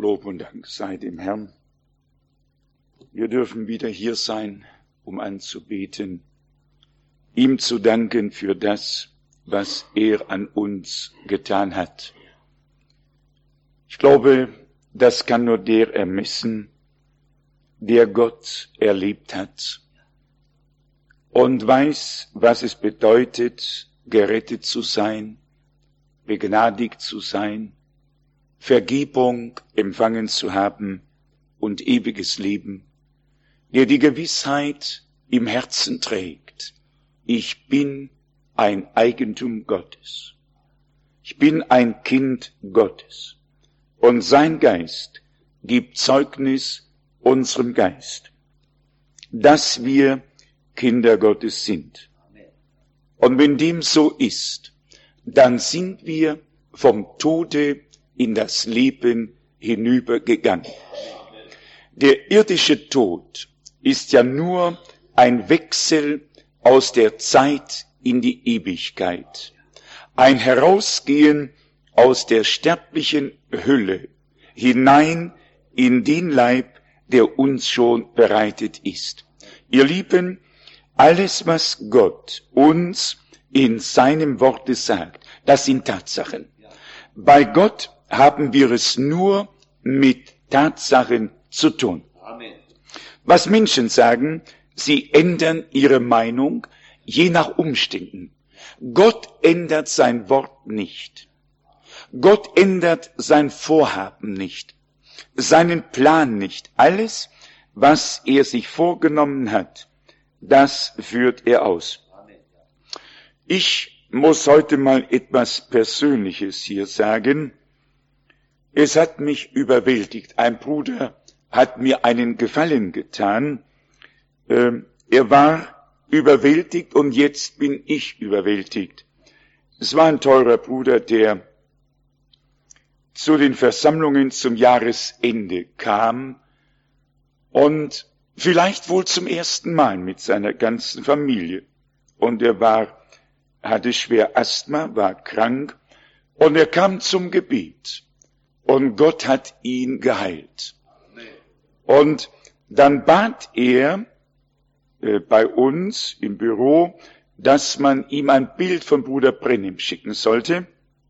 Lob und Dank sei dem Herrn. Wir dürfen wieder hier sein, um anzubeten, ihm zu danken für das, was er an uns getan hat. Ich glaube, das kann nur der ermessen, der Gott erlebt hat und weiß, was es bedeutet, gerettet zu sein, begnadigt zu sein, Vergebung empfangen zu haben und ewiges Leben, der die Gewissheit im Herzen trägt: Ich bin ein Eigentum Gottes. Ich bin ein Kind Gottes. Und sein Geist gibt Zeugnis unserem Geist, dass wir Kinder Gottes sind. Und wenn dem so ist, dann sind wir vom Tode in das Leben hinübergegangen. Der irdische Tod ist ja nur ein Wechsel aus der Zeit in die Ewigkeit, ein Herausgehen aus der sterblichen Hülle hinein in den Leib, der uns schon bereitet ist. Ihr Lieben, alles, was Gott uns in seinem Worte sagt, das sind Tatsachen. Bei Gott haben wir es nur mit Tatsachen zu tun. Amen. Was Menschen sagen, sie ändern ihre Meinung je nach Umständen. Gott ändert sein Wort nicht. Gott ändert sein Vorhaben nicht, seinen Plan nicht. Alles, was er sich vorgenommen hat, das führt er aus. Ich muss heute mal etwas Persönliches hier sagen. Es hat mich überwältigt. Ein Bruder hat mir einen Gefallen getan. Er war überwältigt und jetzt bin ich überwältigt. Es war ein teurer Bruder, der zu den Versammlungen zum Jahresende kam und vielleicht wohl zum ersten Mal mit seiner ganzen Familie. Und er hatte schwer Asthma, war krank und er kam zum Gebet und Gott hat ihn geheilt. Und dann bat er bei uns im Büro, dass man ihm ein Bild von Bruder Brennim schicken sollte.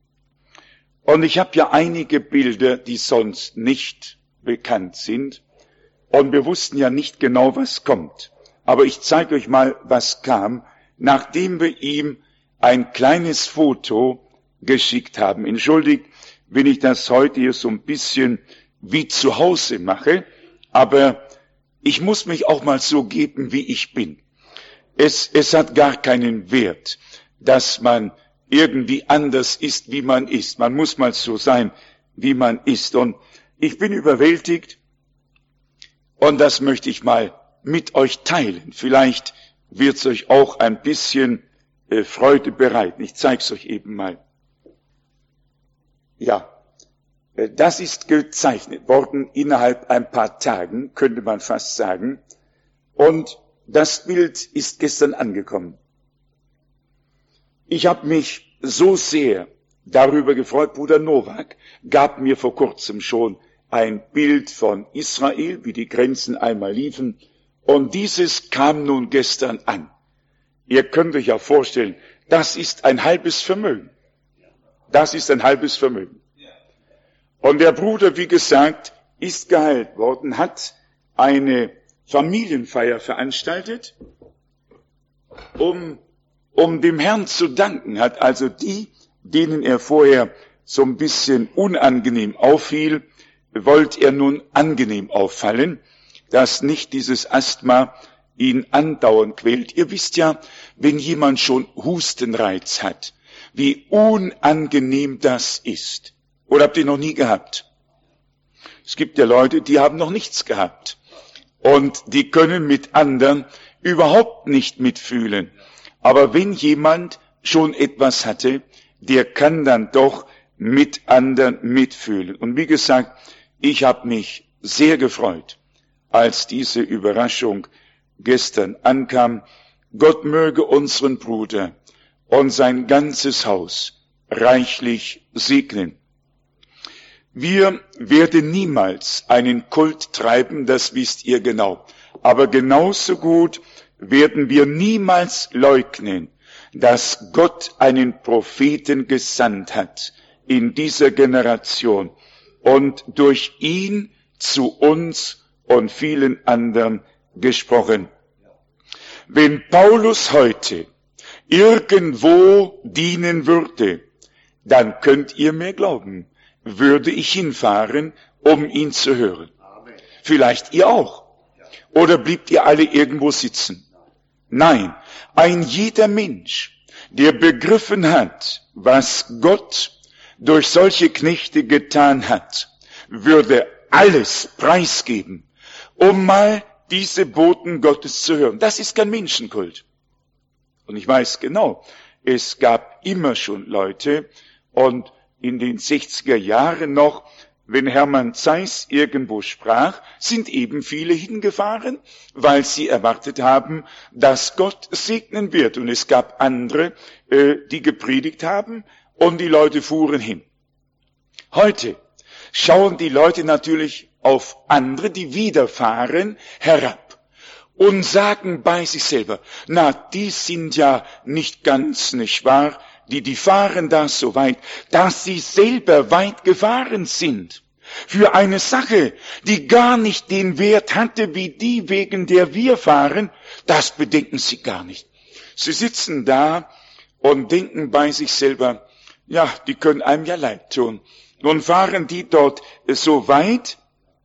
Und ich habe ja einige Bilder, die sonst nicht bekannt sind. Und wir wussten ja nicht genau, was kommt. Aber ich zeige euch mal, was kam, nachdem wir ihm ein kleines Foto geschickt haben. Entschuldigt, wenn ich das heute hier so ein bisschen wie zu Hause mache, aber ich muss mich auch mal so geben, wie ich bin. Es hat gar keinen Wert, dass man irgendwie anders ist, wie man ist. Man muss mal so sein, wie man ist. Und ich bin überwältigt und das möchte ich mal mit euch teilen. Vielleicht wird es euch auch ein bisschen Freude bereiten. Ich zeige es euch eben mal. Ja, das ist gezeichnet worden innerhalb ein paar Tagen, könnte man fast sagen. Und das Bild ist gestern angekommen. Ich habe mich so sehr darüber gefreut. Bruder Nowak gab mir vor kurzem schon ein Bild von Israel, wie die Grenzen einmal liefen. Und dieses kam nun gestern an. Ihr könnt euch ja vorstellen, das ist ein halbes Vermögen. Das ist ein halbes Vermögen. Und der Bruder, wie gesagt, ist geheilt worden, hat eine Familienfeier veranstaltet, um dem Herrn zu danken, hat also die, denen er vorher so ein bisschen unangenehm auffiel, wollte er nun angenehm auffallen, dass nicht dieses Asthma ihn andauernd quält. Ihr wisst ja, wenn jemand schon Hustenreiz hat, wie unangenehm das ist. Oder habt ihr noch nie gehabt? Es gibt ja Leute, die haben noch nichts gehabt. Und die können mit anderen überhaupt nicht mitfühlen. Aber wenn jemand schon etwas hatte, der kann dann doch mit anderen mitfühlen. Und wie gesagt, ich habe mich sehr gefreut, als diese Überraschung gestern ankam. Gott möge unseren Bruder und sein ganzes Haus reichlich segnen. Wir werden niemals einen Kult treiben, das wisst ihr genau. Aber genauso gut werden wir niemals leugnen, dass Gott einen Propheten gesandt hat in dieser Generation und durch ihn zu uns und vielen anderen gesprochen. Wenn Paulus heute irgendwo dienen würde, dann könnt ihr mir glauben, würde ich hinfahren, um ihn zu hören. Vielleicht ihr auch. Oder bliebt ihr alle irgendwo sitzen? Nein, ein jeder Mensch, der begriffen hat, was Gott durch solche Knechte getan hat, würde alles preisgeben, um mal diese Boten Gottes zu hören. Das ist kein Menschenkult. Und ich weiß genau, es gab immer schon Leute, und in den 60er Jahren noch, wenn Hermann Zeiss irgendwo sprach, sind eben viele hingefahren, weil sie erwartet haben, dass Gott segnen wird. Und es gab andere, die gepredigt haben, und die Leute fuhren hin. Heute schauen die Leute natürlich auf andere, die widerfahren, herab und sagen bei sich selber, na, die sind ja nicht ganz, nicht wahr? Die fahren da so weit, dass sie selber weit gefahren sind. Für eine Sache, die gar nicht den Wert hatte, wie die, wegen der wir fahren, das bedenken sie gar nicht. Sie sitzen da und denken bei sich selber, ja, die können einem ja leid tun. Nun fahren die dort so weit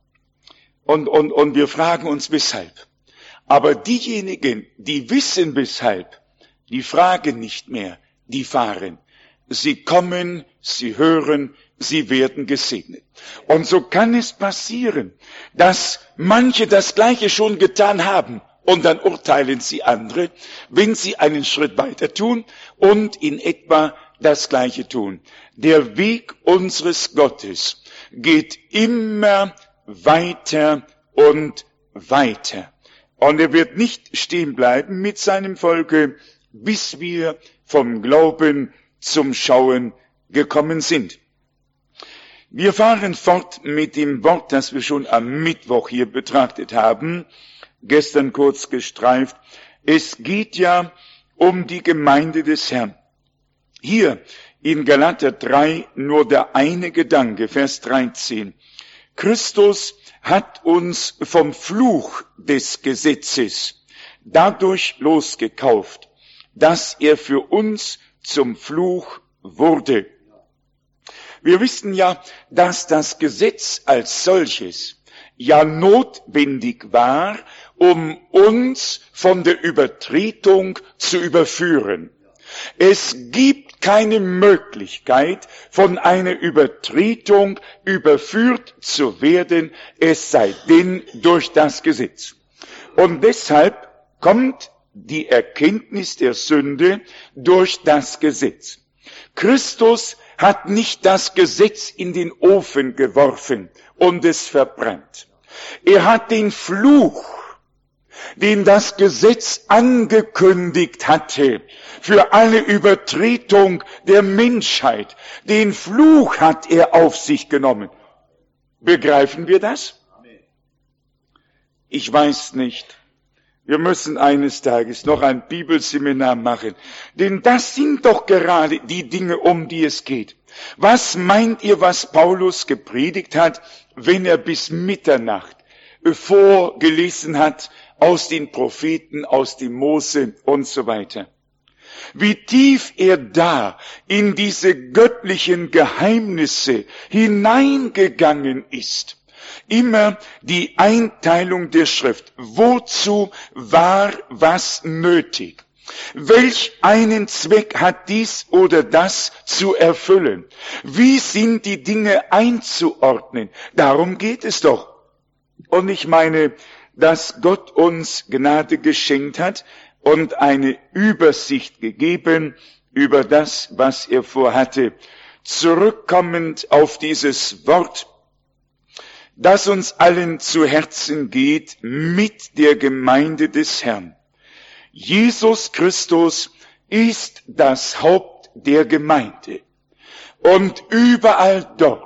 und wir fragen uns, weshalb. Aber diejenigen, die wissen, weshalb, die fragen nicht mehr. Die fahren. Sie kommen, sie hören, sie werden gesegnet. Und so kann es passieren, dass manche das Gleiche schon getan haben und dann urteilen sie andere, wenn sie einen Schritt weiter tun und in etwa das Gleiche tun. Der Weg unseres Gottes geht immer weiter und weiter. Und er wird nicht stehen bleiben mit seinem Volke, bis wir vom Glauben zum Schauen gekommen sind. Wir fahren fort mit dem Wort, das wir schon am Mittwoch hier betrachtet haben, gestern kurz gestreift. Es geht ja um die Gemeinde des Herrn. Hier in Galater 3 nur der eine Gedanke, Vers 13. Christus hat uns vom Fluch des Gesetzes dadurch losgekauft, dass er für uns zum Fluch wurde. Wir wissen ja, dass das Gesetz als solches ja notwendig war, um uns von der Übertretung zu überführen. Es gibt keine Möglichkeit, von einer Übertretung überführt zu werden, es sei denn durch das Gesetz. Und deshalb kommt die Erkenntnis der Sünde durch das Gesetz. Christus hat nicht das Gesetz in den Ofen geworfen und es verbrannt. Er hat den Fluch, den das Gesetz angekündigt hatte, für alle Übertretung der Menschheit, den Fluch hat er auf sich genommen. Begreifen wir das? Ich weiß nicht. Wir müssen eines Tages noch ein Bibelseminar machen, denn das sind doch gerade die Dinge, um die es geht. Was meint ihr, was Paulus gepredigt hat, wenn er bis Mitternacht vorgelesen hat aus den Propheten, aus dem Mose und so weiter? Wie tief er da in diese göttlichen Geheimnisse hineingegangen ist. Immer die Einteilung der Schrift. Wozu war was nötig? Welch einen Zweck hat dies oder das zu erfüllen? Wie sind die Dinge einzuordnen? Darum geht es doch. Und ich meine, dass Gott uns Gnade geschenkt hat und eine Übersicht gegeben über das, was er vorhatte. Zurückkommend auf dieses Wort, das uns allen zu Herzen geht mit der Gemeinde des Herrn. Jesus Christus ist das Haupt der Gemeinde. Und überall dort,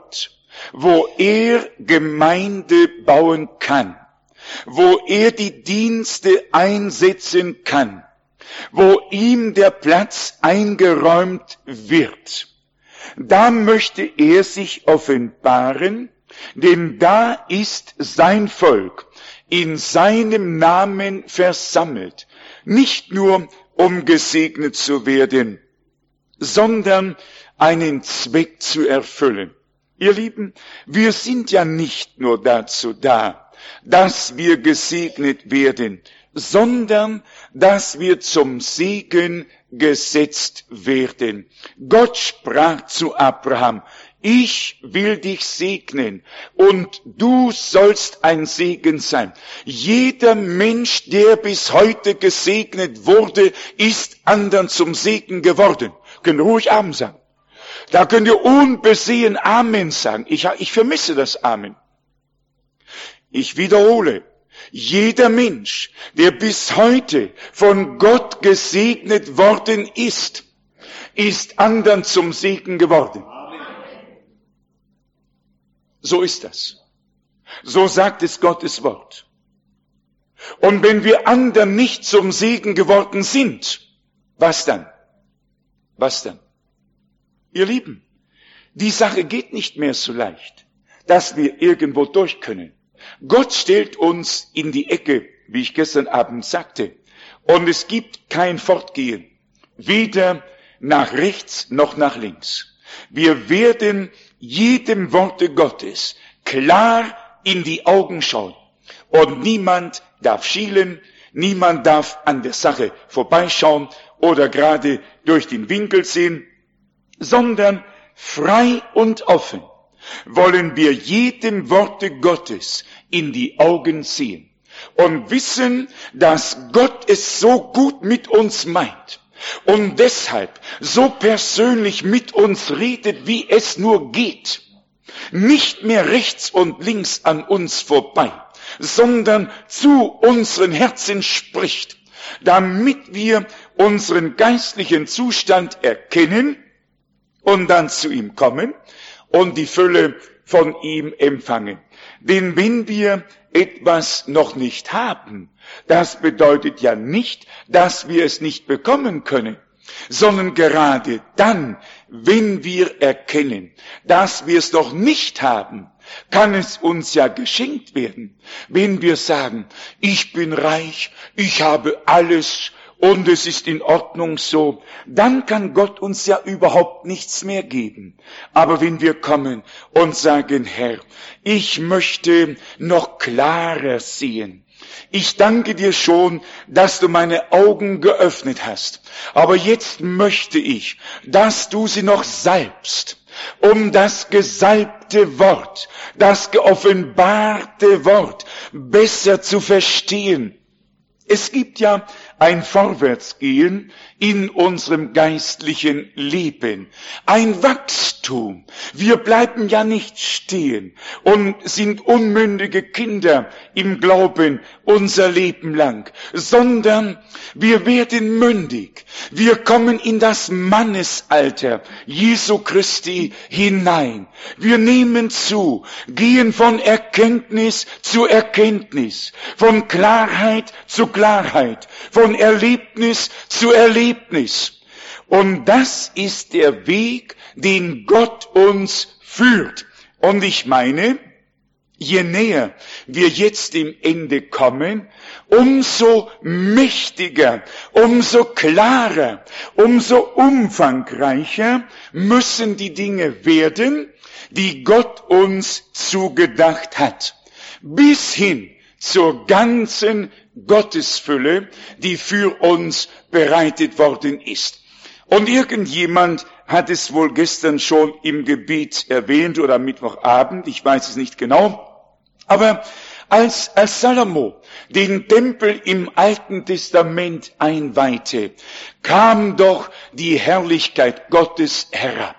wo er Gemeinde bauen kann, wo er die Dienste einsetzen kann, wo ihm der Platz eingeräumt wird, da möchte er sich offenbaren, denn da ist sein Volk in seinem Namen versammelt, nicht nur um gesegnet zu werden, sondern einen Zweck zu erfüllen. Ihr Lieben, wir sind ja nicht nur dazu da, dass wir gesegnet werden, sondern dass wir zum Segen gesetzt werden. Gott sprach zu Abraham, ich will dich segnen und du sollst ein Segen sein. Jeder Mensch, der bis heute gesegnet wurde, ist anderen zum Segen geworden. Können ruhig Amen sagen. Da könnt ihr unbesehen Amen sagen. Ich vermisse das Amen. Ich wiederhole. Jeder Mensch, der bis heute von Gott gesegnet worden ist, ist anderen zum Segen geworden. So ist das. So sagt es Gottes Wort. Und wenn wir anderen nicht zum Segen geworden sind, was dann? Was dann? Ihr Lieben, die Sache geht nicht mehr so leicht, dass wir irgendwo durch können. Gott stellt uns in die Ecke, wie ich gestern Abend sagte, und es gibt kein Fortgehen, weder nach rechts noch nach links. Wir werden jedem Worte Gottes klar in die Augen schauen und niemand darf schielen, niemand darf an der Sache vorbeischauen oder gerade durch den Winkel sehen, sondern frei und offen wollen wir jedem Worte Gottes in die Augen sehen und wissen, dass Gott es so gut mit uns meint und deshalb so persönlich mit uns redet, wie es nur geht. Nicht mehr rechts und links an uns vorbei, sondern zu unseren Herzen spricht, damit wir unseren geistlichen Zustand erkennen und dann zu ihm kommen und die Fülle von ihm empfangen. Denn wenn wir etwas noch nicht haben, das bedeutet ja nicht, dass wir es nicht bekommen können, sondern gerade dann, wenn wir erkennen, dass wir es noch nicht haben, kann es uns ja geschenkt werden. Wenn wir sagen, ich bin reich, ich habe alles und es ist in Ordnung so, dann kann Gott uns ja überhaupt nichts mehr geben. Aber wenn wir kommen und sagen, Herr, ich möchte noch klarer sehen. Ich danke dir schon, dass du meine Augen geöffnet hast. Aber jetzt möchte ich, dass du sie noch salbst, um das gesalbte Wort, das geoffenbarte Wort besser zu verstehen. Es gibt ja ein Vorwärtsgehen in unserem geistlichen Leben, ein Wachstum. Wir bleiben ja nicht stehen und sind unmündige Kinder im Glauben unser Leben lang, sondern wir werden mündig. Wir kommen in das Mannesalter Jesu Christi hinein. Wir nehmen zu, gehen von Erkenntnis zu Erkenntnis, von Klarheit zu Klarheit, von Erlebnis zu Erlebnis. Und das ist der Weg, den Gott uns führt. Und ich meine, je näher wir jetzt dem Ende kommen, umso mächtiger, umso klarer, umso umfangreicher müssen die Dinge werden, die Gott uns zugedacht hat. Bis hin zur ganzen Gottesfülle, die für uns bereitet worden ist. Und irgendjemand hat es wohl gestern schon im Gebet erwähnt oder Mittwochabend, ich weiß es nicht genau, aber als Salomo den Tempel im Alten Testament einweihte, kam doch die Herrlichkeit Gottes herab.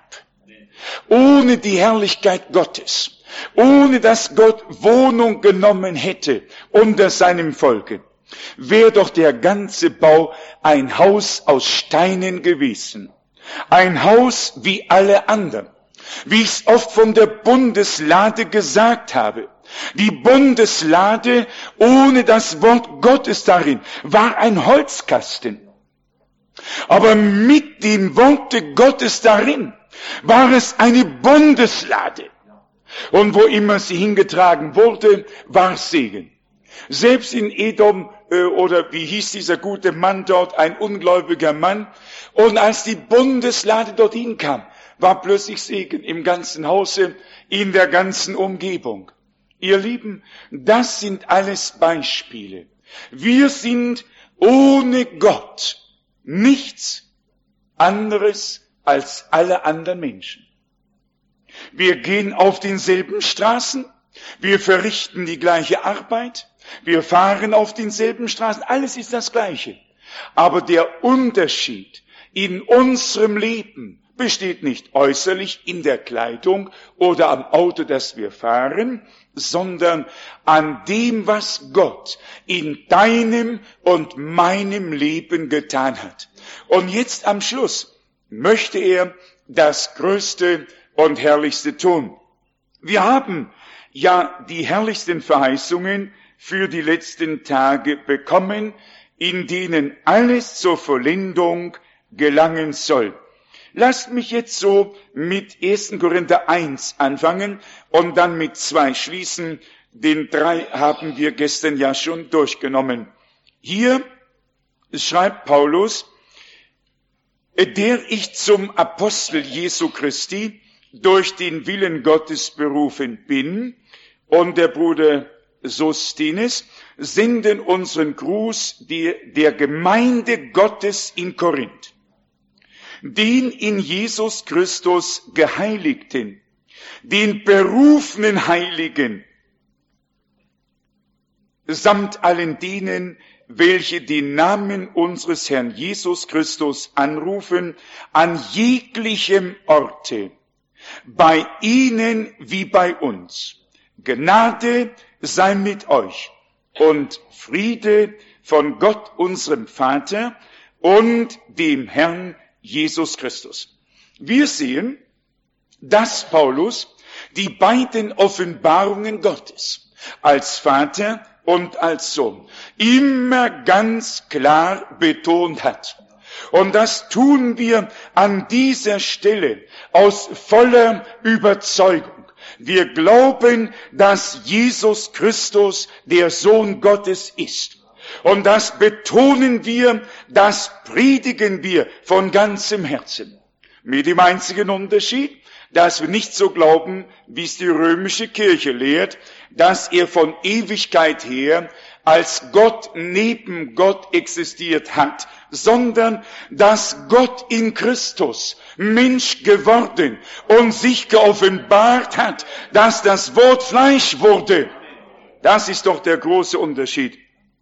Ohne die Herrlichkeit Gottes, ohne dass Gott Wohnung genommen hätte unter seinem Volke, wäre doch der ganze Bau ein Haus aus Steinen gewesen. Ein Haus wie alle anderen. Wie ich es oft von der Bundeslade gesagt habe. Die Bundeslade ohne das Wort Gottes darin war ein Holzkasten. Aber mit dem Worte Gottes darin war es eine Bundeslade. Und wo immer sie hingetragen wurde, war Segen. Selbst in Edom, oder wie hieß dieser gute Mann dort, ein ungläubiger Mann. Und als die Bundeslade dorthin kam, war plötzlich Segen im ganzen Hause, in der ganzen Umgebung. Ihr Lieben, das sind alles Beispiele. Wir sind ohne Gott nichts anderes als alle anderen Menschen. Wir gehen auf denselben Straßen, wir verrichten die gleiche Arbeit, wir fahren auf denselben Straßen, alles ist das Gleiche. Aber der Unterschied in unserem Leben besteht nicht äußerlich in der Kleidung oder am Auto, das wir fahren, sondern an dem, was Gott in deinem und meinem Leben getan hat. Und jetzt am Schluss möchte er das Größte und Herrlichste tun. Wir haben ja die herrlichsten Verheißungen für die letzten Tage bekommen, in denen alles zur Vollendung gelangen soll. Lasst mich jetzt so mit 1. Korinther 1 anfangen und dann mit 2 schließen. Den 3 haben wir gestern ja schon durchgenommen. Hier schreibt Paulus, der ich zum Apostel Jesu Christi durch den Willen Gottes berufen bin, und der Bruder Sosthenes senden unseren Gruß der Gemeinde Gottes in Korinth, den in Jesus Christus Geheiligten, den berufenen Heiligen, samt allen denen, welche den Namen unseres Herrn Jesus Christus anrufen, an jeglichem Orte, bei ihnen wie bei uns. Gnade sei mit euch und Friede von Gott unserem Vater und dem Herrn Jesus Christus. Wir sehen, dass Paulus die beiden Offenbarungen Gottes als Vater und als Sohn immer ganz klar betont hat. Und das tun wir an dieser Stelle aus voller Überzeugung. Wir glauben, dass Jesus Christus der Sohn Gottes ist. Und das betonen wir, das predigen wir von ganzem Herzen. Mit dem einzigen Unterschied, dass wir nicht so glauben, wie es die römische Kirche lehrt, dass er von Ewigkeit her als Gott neben Gott existiert hat, sondern dass Gott in Christus Mensch geworden und sich geoffenbart hat, dass das Wort Fleisch wurde. Das ist doch der große Unterschied.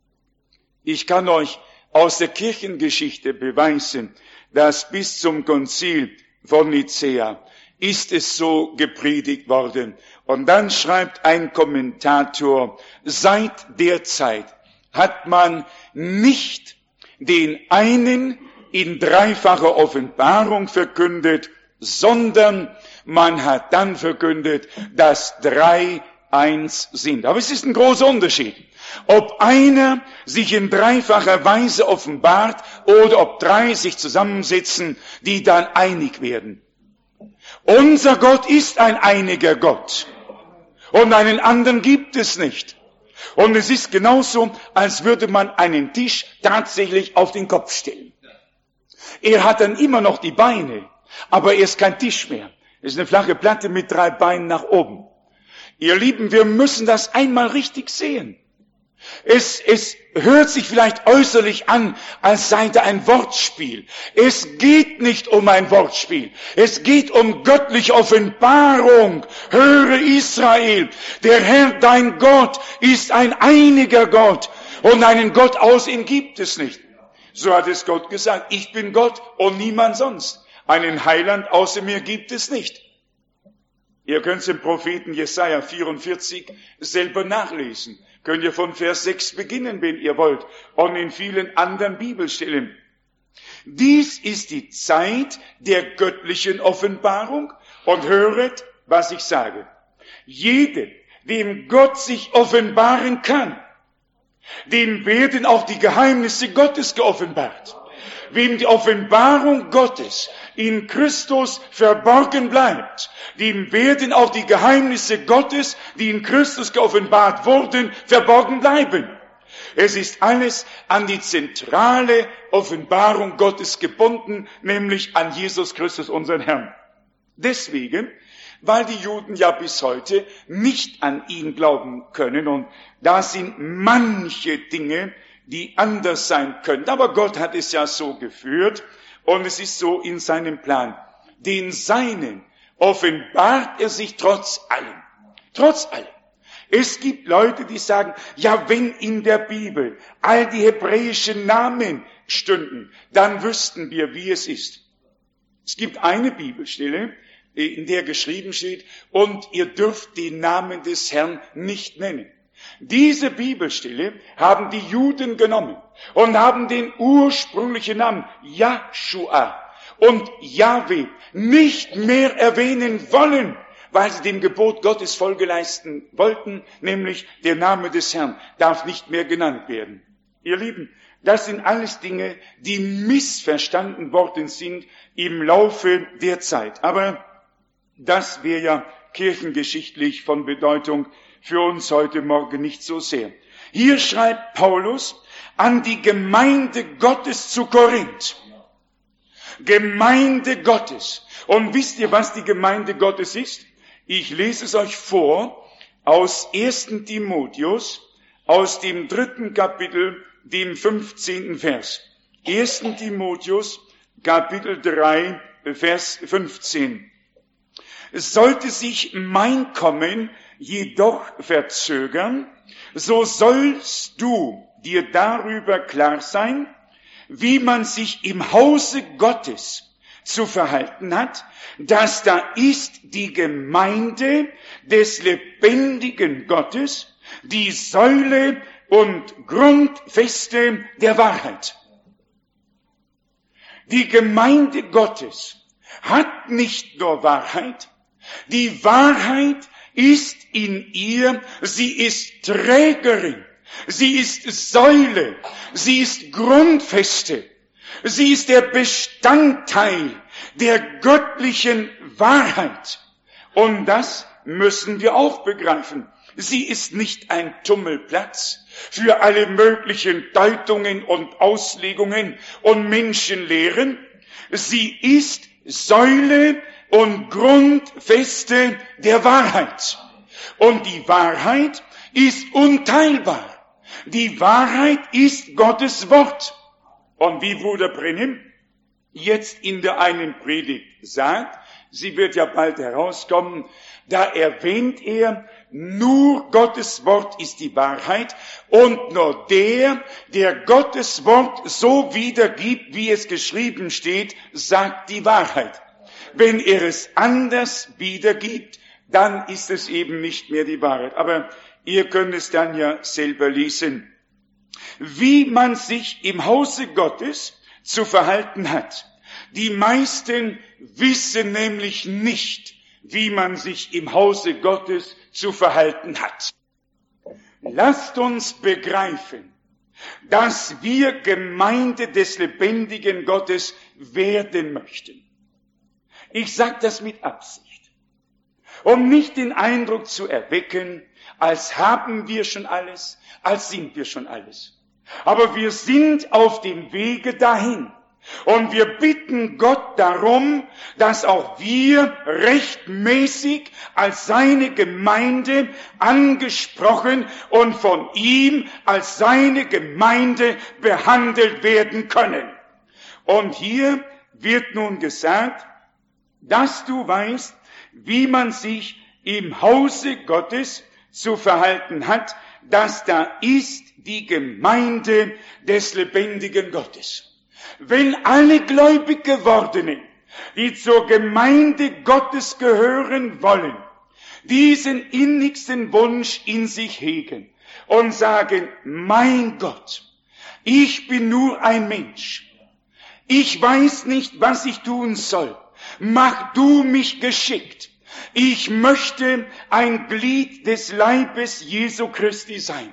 Ich kann euch aus der Kirchengeschichte beweisen, dass bis zum Konzil von Nicäa ist es so gepredigt worden. Und dann schreibt ein Kommentator, seit der Zeit hat man nicht den einen in dreifacher Offenbarung verkündet, sondern man hat dann verkündet, dass 3 eins sind. Aber es ist ein großer Unterschied, ob einer sich in dreifacher Weise offenbart oder ob 3 sich zusammensetzen, die dann einig werden. Unser Gott ist ein einiger Gott und einen anderen gibt es nicht. Und es ist genauso, als würde man einen Tisch tatsächlich auf den Kopf stellen. Er hat dann immer noch die Beine, aber er ist kein Tisch mehr. Es ist eine flache Platte mit 3 Beinen nach oben. Ihr Lieben, wir müssen das einmal richtig sehen. Es hört sich vielleicht äußerlich an, als sei da ein Wortspiel. Es geht nicht um ein Wortspiel. Es geht um göttliche Offenbarung. Höre Israel, der Herr, dein Gott, ist ein einiger Gott. Und einen Gott aus ihm gibt es nicht. So hat es Gott gesagt. Ich bin Gott und niemand sonst. Einen Heiland außer mir gibt es nicht. Ihr könnt es im Propheten Jesaja 44 selber nachlesen. Könnt ihr von Vers 6 beginnen, wenn ihr wollt, und in vielen anderen Bibelstellen. Dies ist die Zeit der göttlichen Offenbarung Und höret, was ich sage. Jeder, dem Gott sich offenbaren kann, dem werden auch die Geheimnisse Gottes geoffenbart. Wem die Offenbarung Gottes in Christus verborgen bleibt, dem werden auch die Geheimnisse Gottes, die in Christus geoffenbart wurden, verborgen bleiben. Es ist alles an die zentrale Offenbarung Gottes gebunden, nämlich an Jesus Christus, unseren Herrn. Deswegen, weil die Juden ja bis heute nicht an ihn glauben können, und da sind manche Dinge, die anders sein können. Aber Gott hat es ja so geführt, und es ist so in seinem Plan. Den Seinen offenbart er sich trotz allem. Trotz allem. Es gibt Leute, die sagen, ja, wenn in der Bibel all die hebräischen Namen stünden, dann wüssten wir, wie es ist. Es gibt eine Bibelstelle, in der geschrieben steht, und ihr dürft den Namen des Herrn nicht nennen. Diese Bibelstelle haben die Juden genommen und haben den ursprünglichen Namen Joshua und Jahwe nicht mehr erwähnen wollen, weil sie dem Gebot Gottes Folge leisten wollten, nämlich der Name des Herrn darf nicht mehr genannt werden. Ihr Lieben, das sind alles Dinge, die missverstanden worden sind im Laufe der Zeit. Aber das wäre ja kirchengeschichtlich von Bedeutung für uns heute Morgen nicht so sehr. Hier schreibt Paulus an die Gemeinde Gottes zu Korinth. Gemeinde Gottes. Und wisst ihr, was die Gemeinde Gottes ist? Ich lese es euch vor aus 1. Timotheus, aus dem 3. Kapitel, dem 15. Vers. 1. Timotheus, Kapitel 3, Vers 15. Sollte sich mein Kommen jedoch verzögern, so sollst du dir darüber klar sein, wie man sich im Hause Gottes zu verhalten hat, dass da ist die Gemeinde des lebendigen Gottes, die Säule und Grundfeste der Wahrheit. Die Gemeinde Gottes hat nicht nur Wahrheit, die Wahrheit ist in ihr, sie ist Trägerin, sie ist Säule, sie ist Grundfeste, sie ist der Bestandteil der göttlichen Wahrheit. Und das müssen wir auch begreifen. Sie ist nicht ein Tummelplatz für alle möglichen Deutungen und Auslegungen und Menschenlehren. Sie ist Säule und Grundfeste der Wahrheit. Und die Wahrheit ist unteilbar. Die Wahrheit ist Gottes Wort. Und wie Bruder Brennim jetzt in der einen Predigt sagt, sie wird ja bald herauskommen, da erwähnt er, nur Gottes Wort ist die Wahrheit und nur der Gottes Wort so wiedergibt, wie es geschrieben steht, sagt die Wahrheit. Wenn er es anders wiedergibt, dann ist es eben nicht mehr die Wahrheit. Aber ihr könnt es dann ja selber lesen. Wie man sich im Hause Gottes zu verhalten hat. Die meisten wissen nämlich nicht, wie man sich im Hause Gottes zu verhalten hat. Lasst uns begreifen, dass wir Gemeinde des lebendigen Gottes werden möchten. Ich sage das mit Absicht, um nicht den Eindruck zu erwecken, als haben wir schon alles, als sind wir schon alles. Aber wir sind auf dem Wege dahin. Und wir bitten Gott darum, dass auch wir rechtmäßig als seine Gemeinde angesprochen und von ihm als seine Gemeinde behandelt werden können. Und hier wird nun gesagt, dass du weißt, wie man sich im Hause Gottes zu verhalten hat, dass da ist die Gemeinde des lebendigen Gottes. Wenn alle gläubig gewordenen, die zur Gemeinde Gottes gehören wollen, diesen innigsten Wunsch in sich hegen und sagen, mein Gott, ich bin nur ein Mensch. Ich weiß nicht, was ich tun soll. mach du mich geschickt. Ich möchte ein Glied des Leibes Jesu Christi sein,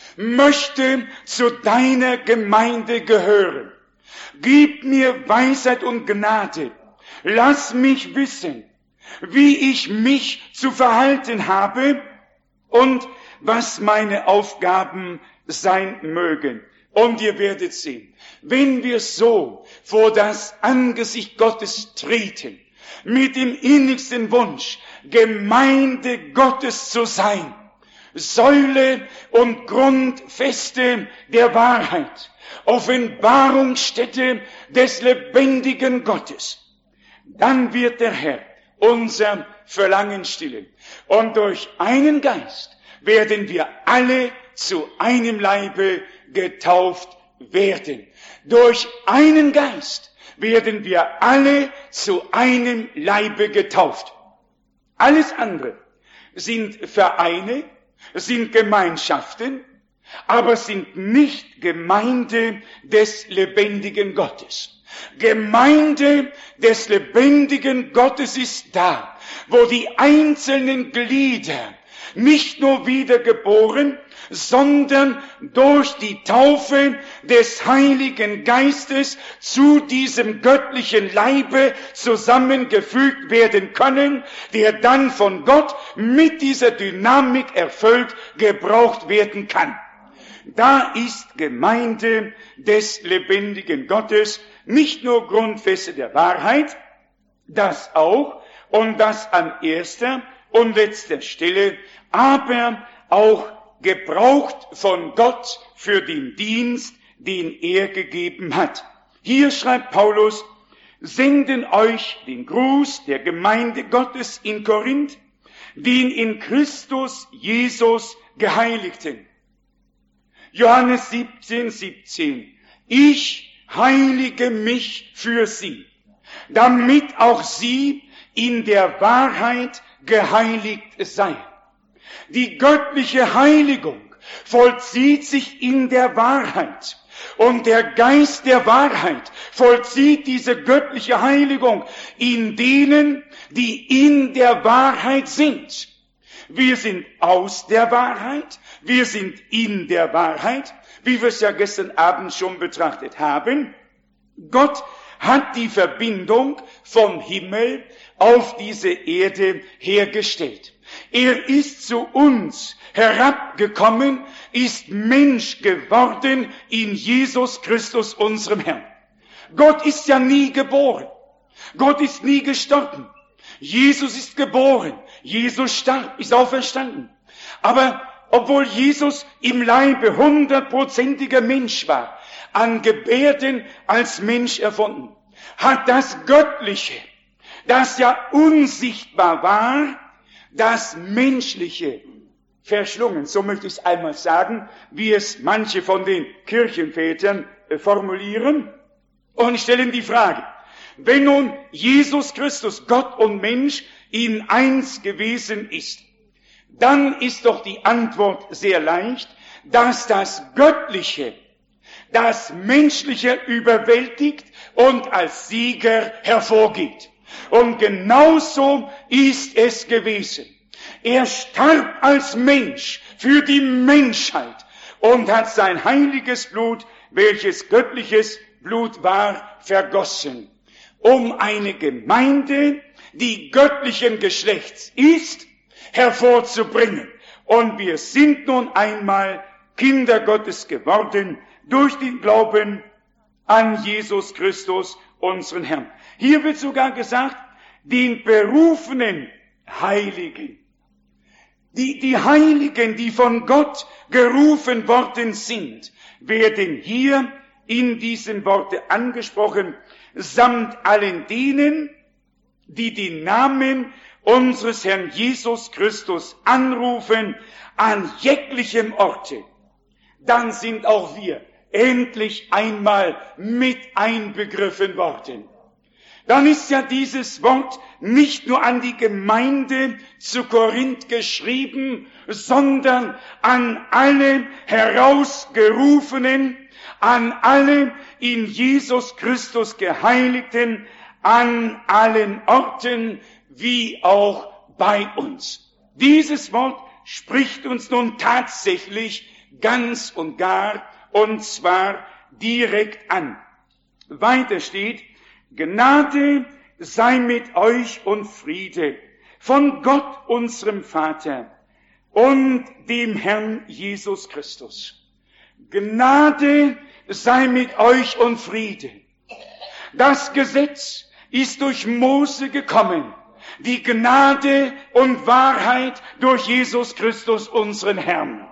möchte zu deiner Gemeinde gehören. Gib mir Weisheit und Gnade. Lass mich wissen, wie ich mich zu verhalten habe und was meine Aufgaben sein mögen. Und ihr werdet sehen, wenn wir so vor das Angesicht Gottes treten, mit dem innigsten Wunsch, Gemeinde Gottes zu sein, Säule und Grundfeste der Wahrheit, Offenbarungsstätte des lebendigen Gottes, dann wird der Herr unser Verlangen stillen. Und durch einen Geist werden wir alle zu einem Leibe getauft werden. Durch einen Geist werden wir alle zu einem Leibe getauft. Alles andere sind Vereine, sind Gemeinschaften, aber sind nicht Gemeinde des lebendigen Gottes. Gemeinde des lebendigen Gottes ist da, wo die einzelnen Glieder nicht nur wiedergeboren, sondern durch die Taufe des Heiligen Geistes zu diesem göttlichen Leibe zusammengefügt werden können, der dann von Gott mit dieser Dynamik erfüllt gebraucht werden kann. Da ist Gemeinde des lebendigen Gottes nicht nur Grundfeste der Wahrheit, das auch und das an erster und letzter Stelle, aber auch gebraucht von Gott für den Dienst, den er gegeben hat. Hier schreibt Paulus, senden euch den Gruß der Gemeinde Gottes in Korinth, den in Christus Jesus Geheiligten. Johannes 17,17. Ich heilige mich für sie, damit auch sie in der Wahrheit geheiligt seien. Die göttliche Heiligung vollzieht sich in der Wahrheit. Und der Geist der Wahrheit vollzieht diese göttliche Heiligung in denen, die in der Wahrheit sind. Wir sind aus der Wahrheit, wir sind in der Wahrheit, wie wir es ja gestern Abend schon betrachtet haben. Gott hat die Verbindung vom Himmel auf diese Erde hergestellt. Er ist zu uns herabgekommen, ist Mensch geworden in Jesus Christus, unserem Herrn. Gott ist ja nie geboren. Gott ist nie gestorben. Jesus ist geboren. Jesus starb, ist auferstanden. Aber obwohl Jesus im Leibe 100%iger Mensch war, an Gebärden als Mensch erfunden, hat das Göttliche, das ja unsichtbar war, das Menschliche verschlungen. So möchte ich es einmal sagen, wie es manche von den Kirchenvätern formulieren und stellen die Frage, wenn nun Jesus Christus, Gott und Mensch, in eins gewesen ist, dann ist doch die Antwort sehr leicht, dass das Göttliche das Menschliche überwältigt und als Sieger hervorgeht. Und genauso ist es gewesen. Er starb als Mensch für die Menschheit und hat sein heiliges Blut, welches göttliches Blut war, vergossen, um eine Gemeinde, die göttlichen Geschlechts ist, hervorzubringen. Und wir sind nun einmal Kinder Gottes geworden durch den Glauben an Jesus Christus, unseren Herrn. Hier wird sogar gesagt, den berufenen Heiligen. Die Heiligen, die von Gott gerufen worden sind, werden hier in diesen Worten angesprochen, samt allen denen, die den Namen unseres Herrn Jesus Christus anrufen, an jeglichem Orte. Dann sind auch wir endlich einmal mit einbegriffen worden. Dann ist ja dieses Wort nicht nur an die Gemeinde zu Korinth geschrieben, sondern an alle Herausgerufenen, an alle in Jesus Christus Geheiligten, an allen Orten wie auch bei uns. Dieses Wort spricht uns nun tatsächlich ganz und gar, und zwar direkt an. Weiter steht: Gnade sei mit euch und Friede von Gott, unserem Vater, und dem Herrn Jesus Christus. Gnade sei mit euch und Friede. Das Gesetz ist durch Mose gekommen, die Gnade und Wahrheit durch Jesus Christus, unseren Herrn.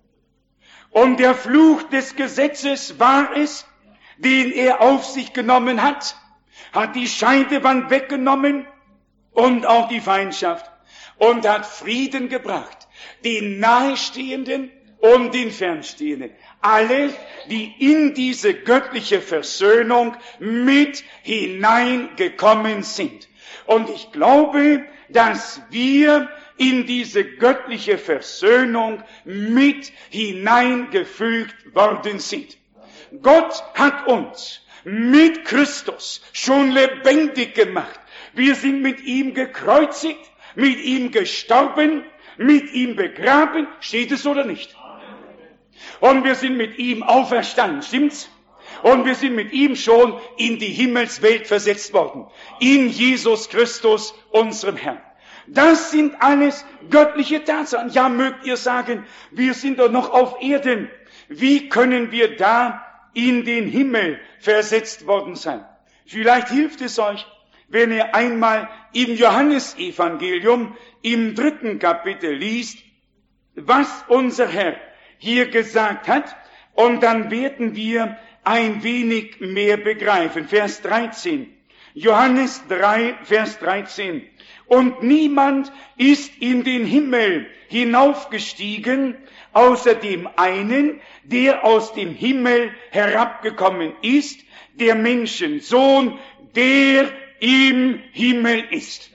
Und der Fluch des Gesetzes war es, den er auf sich genommen hat die Scheidewand weggenommen und auch die Feindschaft und hat Frieden gebracht, den Nahestehenden und den Fernstehenden. Alle, die in diese göttliche Versöhnung mit hineingekommen sind. Und ich glaube, dass wir in diese göttliche Versöhnung mit hineingefügt worden sind. Gott hat uns mit Christus schon lebendig gemacht. Wir sind mit ihm gekreuzigt, mit ihm gestorben, mit ihm begraben. Steht es oder nicht? Und wir sind mit ihm auferstanden, stimmt's? Und wir sind mit ihm schon in die Himmelswelt versetzt worden. In Jesus Christus, unserem Herrn. Das sind alles göttliche Tatsachen. Ja, mögt ihr sagen, wir sind doch noch auf Erden. Wie können wir da in den Himmel versetzt worden sein? Vielleicht hilft es euch, wenn ihr einmal im Johannesevangelium im 3. Kapitel liest, was unser Herr hier gesagt hat, und dann werden wir ein wenig mehr begreifen. Vers 13. Johannes 3, Vers 13. Und niemand ist in den Himmel hinaufgestiegen, außer dem einen, der aus dem Himmel herabgekommen ist, der Menschensohn, der im Himmel ist.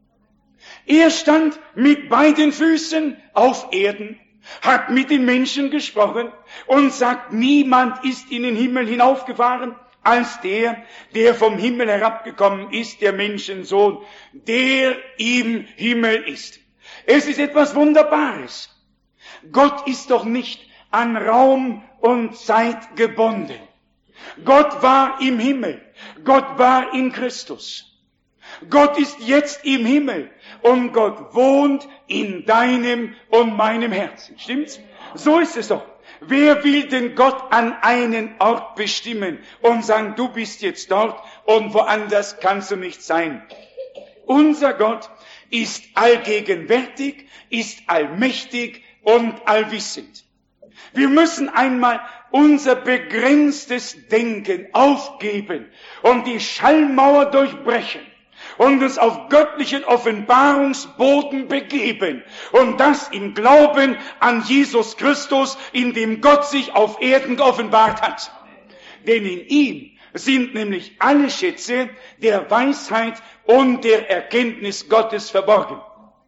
Er stand mit beiden Füßen auf Erden, hat mit den Menschen gesprochen und sagt, niemand ist in den Himmel hinaufgefahren, als der vom Himmel herabgekommen ist, der Menschensohn, der im Himmel ist. Es ist etwas Wunderbares. Gott ist doch nicht an Raum und Zeit gebunden. Gott war im Himmel. Gott war in Christus. Gott ist jetzt im Himmel und Gott wohnt in deinem und meinem Herzen. Stimmt's? So ist es doch. Wer will denn Gott an einen Ort bestimmen und sagen, du bist jetzt dort und woanders kannst du nicht sein? Unser Gott ist allgegenwärtig, ist allmächtig und allwissend. Wir müssen einmal unser begrenztes Denken aufgeben und die Schallmauer durchbrechen und uns auf göttlichen Offenbarungsboden begeben und das im Glauben an Jesus Christus, in dem Gott sich auf Erden geoffenbart hat. Denn in ihm sind nämlich alle Schätze der Weisheit und der Erkenntnis Gottes verborgen.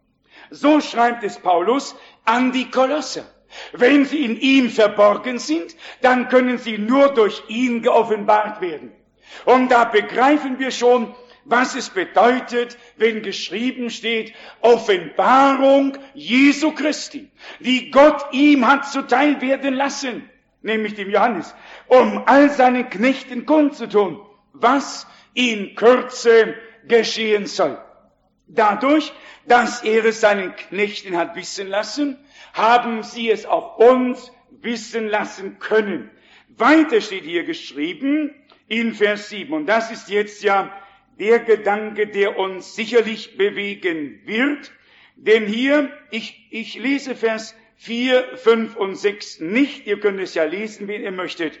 So schreibt es Paulus an die Kolosser. Wenn sie in ihm verborgen sind, dann können sie nur durch ihn geoffenbart werden. Und da begreifen wir schon, was es bedeutet, wenn geschrieben steht, Offenbarung Jesu Christi, die Gott ihm hat zuteil werden lassen, nämlich dem Johannes, um all seinen Knechten kundzutun, was in Kürze geschehen soll. Dadurch, dass er es seinen Knechten hat wissen lassen, haben sie es auch uns wissen lassen können. Weiter steht hier geschrieben in Vers 7, und das ist jetzt ja der Gedanke, der uns sicherlich bewegen wird, denn hier, ich lese Vers 4, 5 und 6 nicht, ihr könnt es ja lesen, wenn ihr möchtet.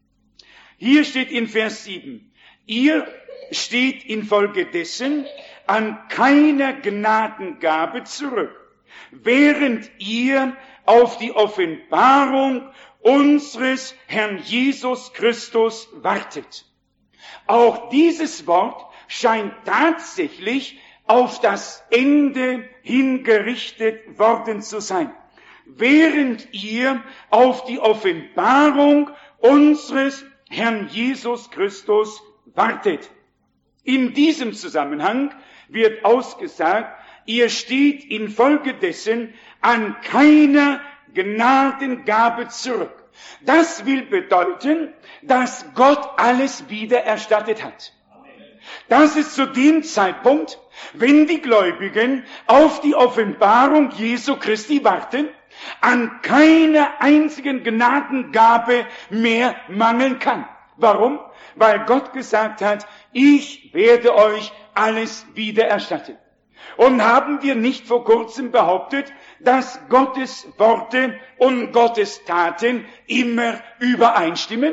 Hier steht in Vers 7, ihr steht infolgedessen an keiner Gnadengabe zurück, während ihr auf die Offenbarung unseres Herrn Jesus Christus wartet. Auch dieses Wort scheint tatsächlich auf das Ende hingerichtet worden zu sein. Während ihr auf die Offenbarung unseres Herrn Jesus Christus wartet. In diesem Zusammenhang wird ausgesagt, ihr steht infolgedessen an keiner Gnadengabe zurück. Das will bedeuten, dass Gott alles wiedererstattet hat. Das ist zu dem Zeitpunkt, wenn die Gläubigen auf die Offenbarung Jesu Christi warten, an keiner einzigen Gnadengabe mehr mangeln kann. Warum? Weil Gott gesagt hat, ich werde euch alles wiedererstatten. Und haben wir nicht vor kurzem behauptet, dass Gottes Worte und Gottes Taten immer übereinstimmen?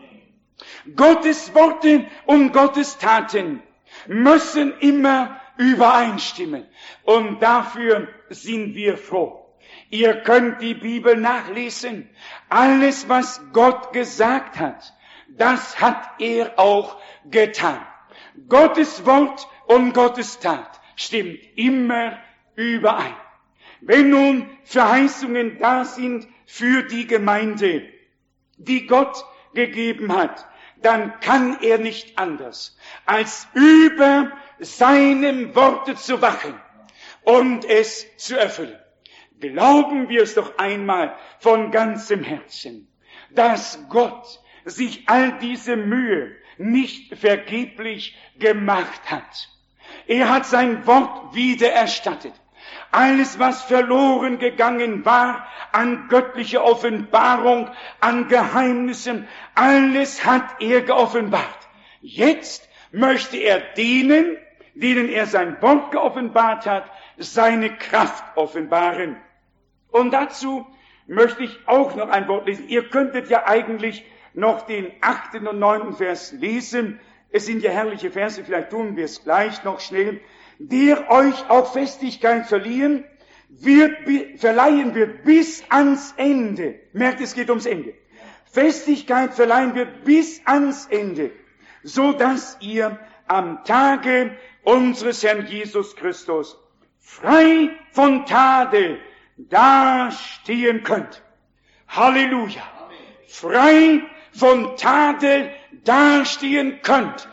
Gottes Worte und Gottes Taten müssen immer übereinstimmen. Und dafür sind wir froh. Ihr könnt die Bibel nachlesen. Alles, was Gott gesagt hat, das hat er auch getan. Gottes Wort und Gottes Tat stimmt immer überein. Wenn nun Verheißungen da sind für die Gemeinde, die Gott gegeben hat, dann kann er nicht anders, als über seinem Worte zu wachen und es zu erfüllen. Glauben wir es doch einmal von ganzem Herzen, dass Gott sich all diese Mühe nicht vergeblich gemacht hat. Er hat sein Wort wiedererstattet. Alles, was verloren gegangen war an göttlicher Offenbarung, an Geheimnissen, alles hat er geoffenbart. Jetzt möchte er denen er sein Wort geoffenbart hat, seine Kraft offenbaren. Und dazu möchte ich auch noch ein Wort lesen. Ihr könntet ja eigentlich noch den 8. und 9. Vers lesen. Es sind ja herrliche Verse, vielleicht tun wir es gleich noch schnell. Der euch auch Festigkeit verleihen wird bis ans Ende. Merkt, es geht ums Ende. Festigkeit verleihen wird bis ans Ende, so dass ihr am Tage unseres Herrn Jesus Christus frei von Tadel dastehen könnt. Halleluja. Frei von Tadel dastehen könnt.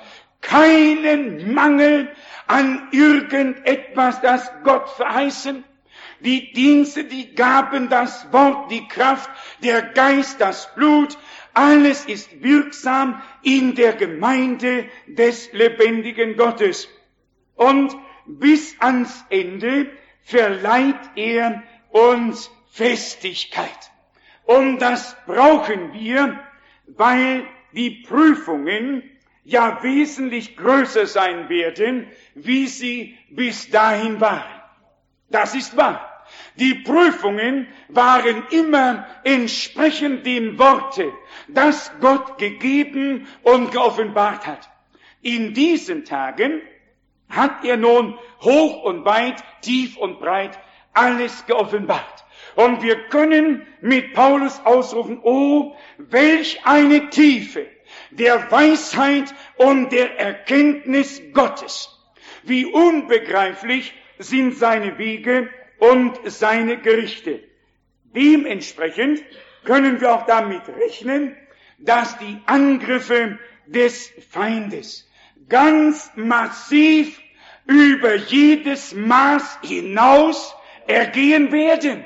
Keinen Mangel an irgendetwas, das Gott verheißen. Die Dienste, die Gaben, das Wort, die Kraft, der Geist, das Blut, alles ist wirksam in der Gemeinde des lebendigen Gottes. Und bis ans Ende verleiht er uns Festigkeit. Und das brauchen wir, weil die Prüfungen ja wesentlich größer sein werden, wie sie bis dahin waren. Das ist wahr. Die Prüfungen waren immer entsprechend dem Worte, das Gott gegeben und geoffenbart hat. In diesen Tagen hat er nun hoch und weit, tief und breit alles geoffenbart. Und wir können mit Paulus ausrufen, oh, welch eine Tiefe der Weisheit und der Erkenntnis Gottes. Wie unbegreiflich sind seine Wege und seine Gerichte. Dementsprechend können wir auch damit rechnen, dass die Angriffe des Feindes ganz massiv über jedes Maß hinaus ergehen werden.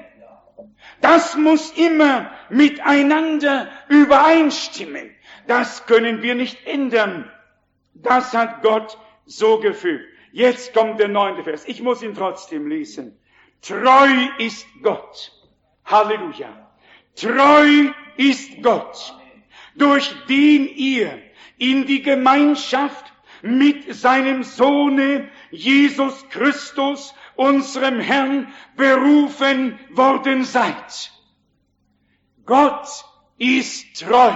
Das muss immer miteinander übereinstimmen. Das können wir nicht ändern. Das hat Gott so gefügt. Jetzt kommt der 9. Vers. Ich muss ihn trotzdem lesen. Treu ist Gott. Halleluja. Treu ist Gott, durch den ihr in die Gemeinschaft mit seinem Sohne Jesus Christus, unserem Herrn, berufen worden seid. Gott ist treu.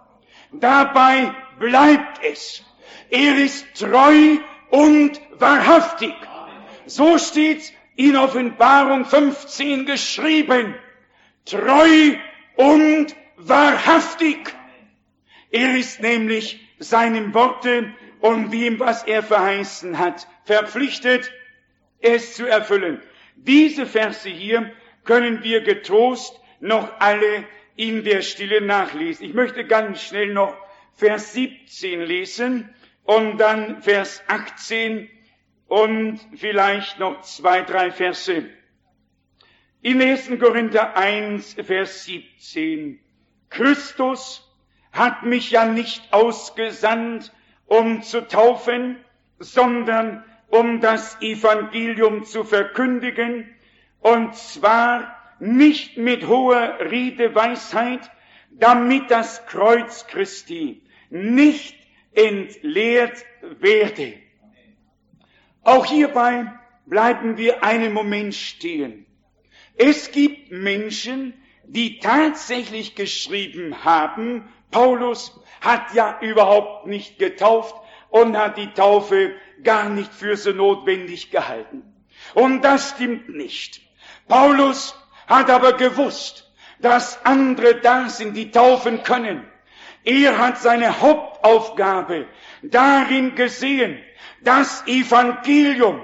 Dabei bleibt es. Er ist treu und wahrhaftig. So steht in Offenbarung 15 geschrieben. Treu und wahrhaftig. Er ist nämlich seinem Worte und dem, was er verheißen hat, verpflichtet, es zu erfüllen. Diese Verse hier können wir getrost noch alle in der Stille nachlesen. Ich möchte ganz schnell noch Vers 17 lesen. und dann Vers 18 und vielleicht noch 2, 3 Verse. In 1. Korinther 1, Vers 17. Christus hat mich ja nicht ausgesandt, um zu taufen, sondern um das Evangelium zu verkündigen, und zwar nicht mit hoher Redeweisheit, damit das Kreuz Christi nicht entleert werde. Auch hierbei bleiben wir einen Moment stehen. Es gibt Menschen, die tatsächlich geschrieben haben, Paulus hat ja überhaupt nicht getauft und hat die Taufe gar nicht für so notwendig gehalten. Und das stimmt nicht. Paulus hat aber gewusst, dass andere da sind, die taufen können. Er hat seine Hauptaufgabe darin gesehen, das Evangelium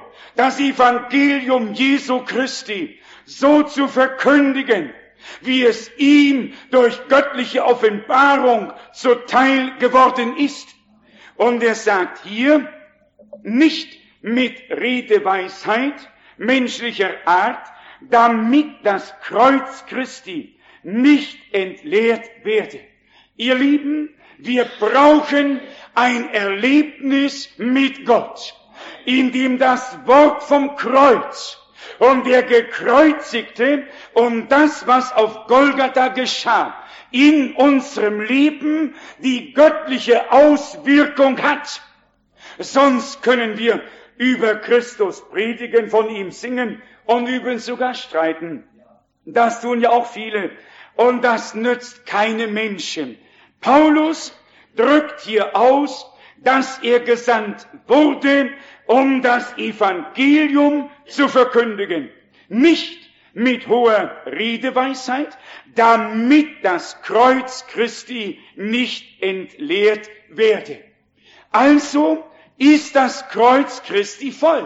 Jesu Christi so zu verkündigen, wie es ihm durch göttliche Offenbarung zuteil geworden ist. Und er sagt hier, nicht mit Redeweisheit menschlicher Art, damit das Kreuz Christi nicht entleert werde. Ihr Lieben, wir brauchen ein Erlebnis mit Gott, in dem das Wort vom Kreuz und der Gekreuzigte und das, was auf Golgatha geschah, in unserem Leben die göttliche Auswirkung hat. Sonst können wir über Christus predigen, von ihm singen und übrigens sogar streiten. Das tun ja auch viele. Und das nützt keine Menschen. Paulus drückt hier aus, dass er gesandt wurde, um das Evangelium zu verkündigen. Nicht mit hoher Redeweisheit, damit das Kreuz Christi nicht entleert werde. Also ist das Kreuz Christi voll.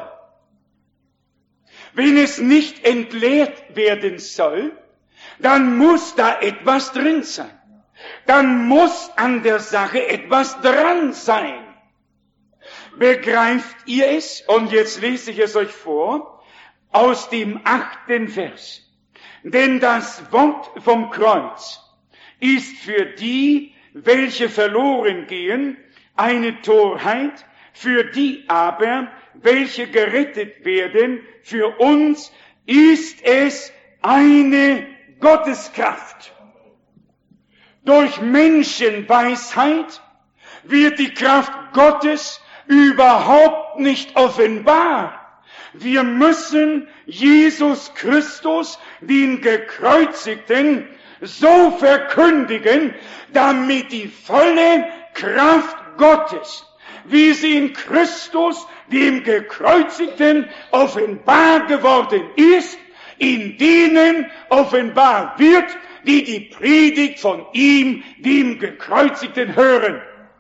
Wenn es nicht entleert werden soll, dann muss da etwas drin sein. Dann muss an der Sache etwas dran sein. Begreift ihr es? Und jetzt lese ich es euch vor, aus dem 8. Vers. Denn das Wort vom Kreuz ist für die, welche verloren gehen, eine Torheit, für die aber, welche gerettet werden, für uns ist es eine Gotteskraft. Durch Menschenweisheit wird die Kraft Gottes überhaupt nicht offenbar. Wir müssen Jesus Christus, den Gekreuzigten, so verkündigen, damit die volle Kraft Gottes, wie sie in Christus, dem Gekreuzigten, offenbar geworden ist, in denen offenbar wird, die die Predigt von ihm, dem Gekreuzigten, hören.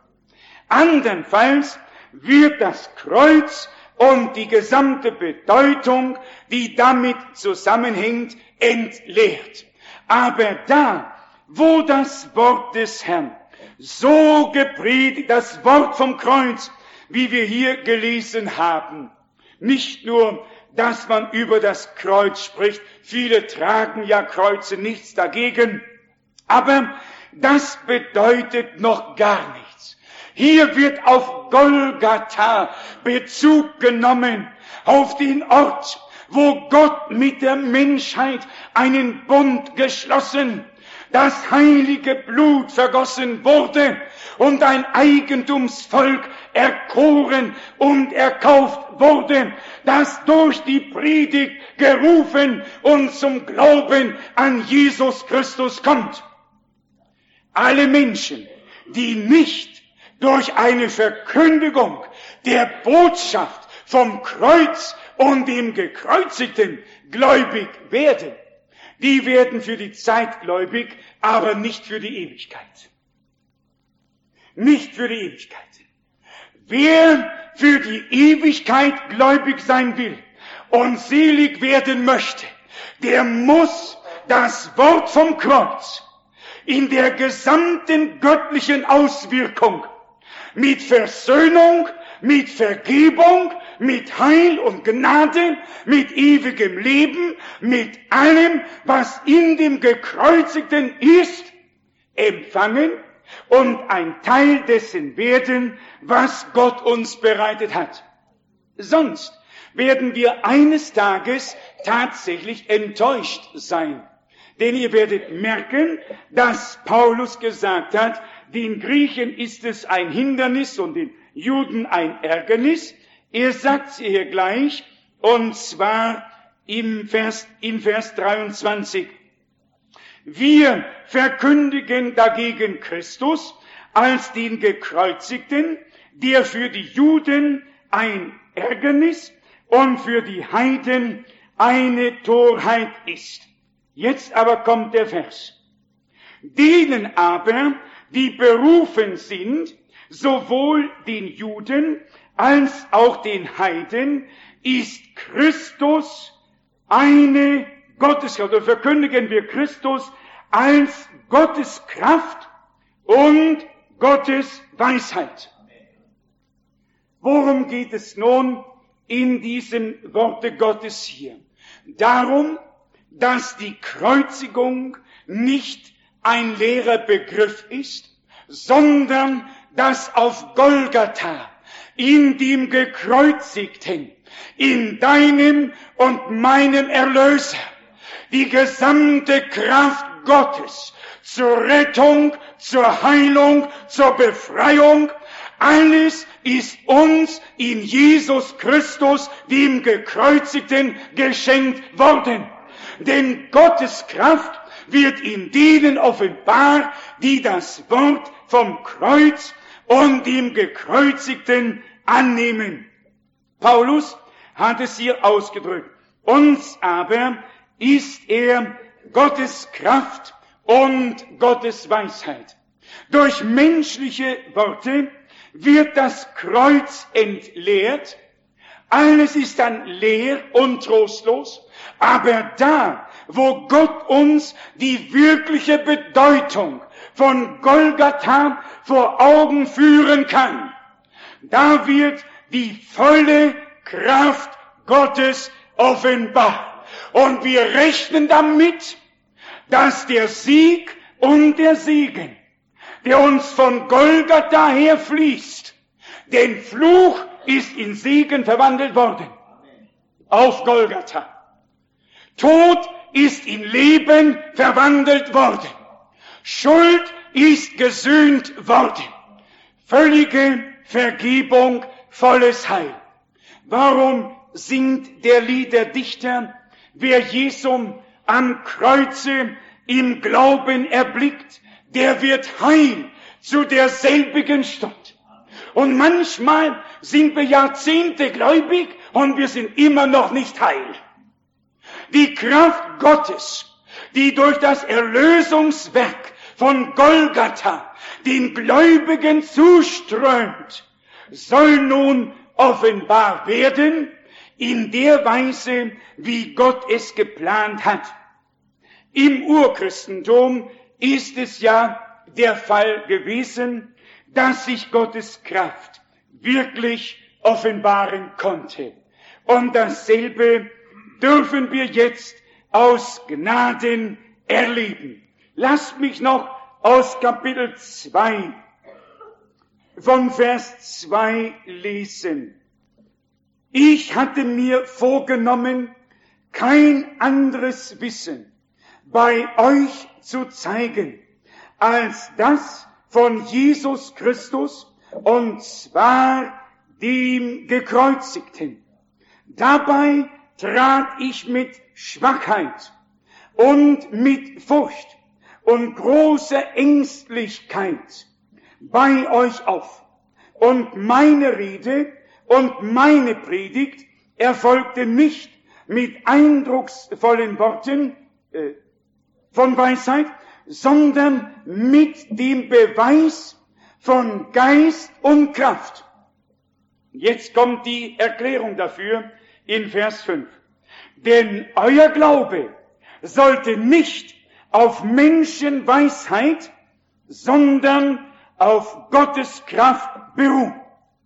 Andernfalls wird das Kreuz und die gesamte Bedeutung, die damit zusammenhängt, entleert. Aber da, wo das Wort des Herrn so gepredigt, das Wort vom Kreuz, wie wir hier gelesen haben, nicht nur, dass man über das Kreuz spricht, viele tragen ja Kreuze, nichts dagegen, aber das bedeutet noch gar nichts. Hier wird auf Golgatha Bezug genommen, auf den Ort, wo Gott mit der Menschheit einen Bund geschlossen, das heilige Blut vergossen wurde und ein Eigentumsvolk erkoren und erkauft wurde, das durch die Predigt gerufen und zum Glauben an Jesus Christus kommt. Alle Menschen, die nicht durch eine Verkündigung der Botschaft vom Kreuz und dem Gekreuzigten gläubig werden, die werden für die Zeit gläubig, aber nicht für die Ewigkeit. Nicht für die Ewigkeit. Wer für die Ewigkeit gläubig sein will und selig werden möchte, der muss das Wort vom Kreuz in der gesamten göttlichen Auswirkung mit Versöhnung, mit Vergebung, mit Heil und Gnade, mit ewigem Leben, mit allem, was in dem Gekreuzigten ist, empfangen und ein Teil dessen werden, was Gott uns bereitet hat. Sonst werden wir eines Tages tatsächlich enttäuscht sein. Denn ihr werdet merken, dass Paulus gesagt hat, den Griechen ist es ein Hindernis und den Juden ein Ärgernis. Er sagt es hier gleich, und zwar in Vers 23. Wir verkündigen dagegen Christus als den Gekreuzigten, der für die Juden ein Ärgernis und für die Heiden eine Torheit ist. Jetzt aber kommt der Vers. Denen aber, die berufen sind, sowohl den Juden als auch den Heiden, ist Christus eine Gotteskraft. Oder verkündigen wir Christus als Gottes Kraft und Gottes Weisheit. Worum geht es nun in diesem Worte Gottes hier? Darum, dass die Kreuzigung nicht ein leerer Begriff ist, sondern dass auf Golgatha, in dem Gekreuzigten, in deinem und meinem Erlöser, die gesamte Kraft Gottes zur Rettung, zur Heilung, zur Befreiung, alles ist uns in Jesus Christus, dem Gekreuzigten, geschenkt worden. Denn Gottes Kraft wird in denen offenbar, die das Wort vom Kreuz und dem Gekreuzigten annehmen. Paulus hat es hier ausgedrückt. Uns aber ist er Gottes Kraft und Gottes Weisheit. Durch menschliche Worte wird das Kreuz entleert. Alles ist dann leer und trostlos. Aber da, wo Gott uns die wirkliche Bedeutung von Golgatha vor Augen führen kann, da wird die volle Kraft Gottes offenbar. Und wir rechnen damit, dass der Sieg und der Segen, der uns von Golgatha her fließt, den Fluch ist in Segen verwandelt worden. Auf Golgatha. Tod ist in Leben verwandelt worden. Schuld ist gesühnt worden. Völlige Vergebung, volles Heil. Warum singt der Liederdichter, wer Jesum am Kreuze im Glauben erblickt, der wird heil zu derselbigen Stunde. Und manchmal sind wir Jahrzehnte gläubig und wir sind immer noch nicht heil. Die Kraft Gottes, die durch das Erlösungswerk von Golgatha den Gläubigen zuströmt, soll nun offenbar werden in der Weise, wie Gott es geplant hat. Im Urchristentum ist es ja der Fall gewesen, dass sich Gottes Kraft wirklich offenbaren konnte. Und dasselbe dürfen wir jetzt aus Gnaden erleben. Lasst mich noch aus Kapitel 2 von Vers 2 lesen. Ich hatte mir vorgenommen, kein anderes Wissen bei euch zu zeigen, als das von Jesus Christus, und zwar dem Gekreuzigten. Dabei trat ich mit Schwachheit und mit Furcht und großer Ängstlichkeit bei euch auf. Und meine Rede und meine Predigt erfolgte nicht mit eindrucksvollen Worten von Weisheit, sondern mit dem Beweis von Geist und Kraft. Jetzt kommt die Erklärung dafür in Vers 5. Denn euer Glaube sollte nicht auf Menschenweisheit, sondern auf Gottes Kraft beruhen.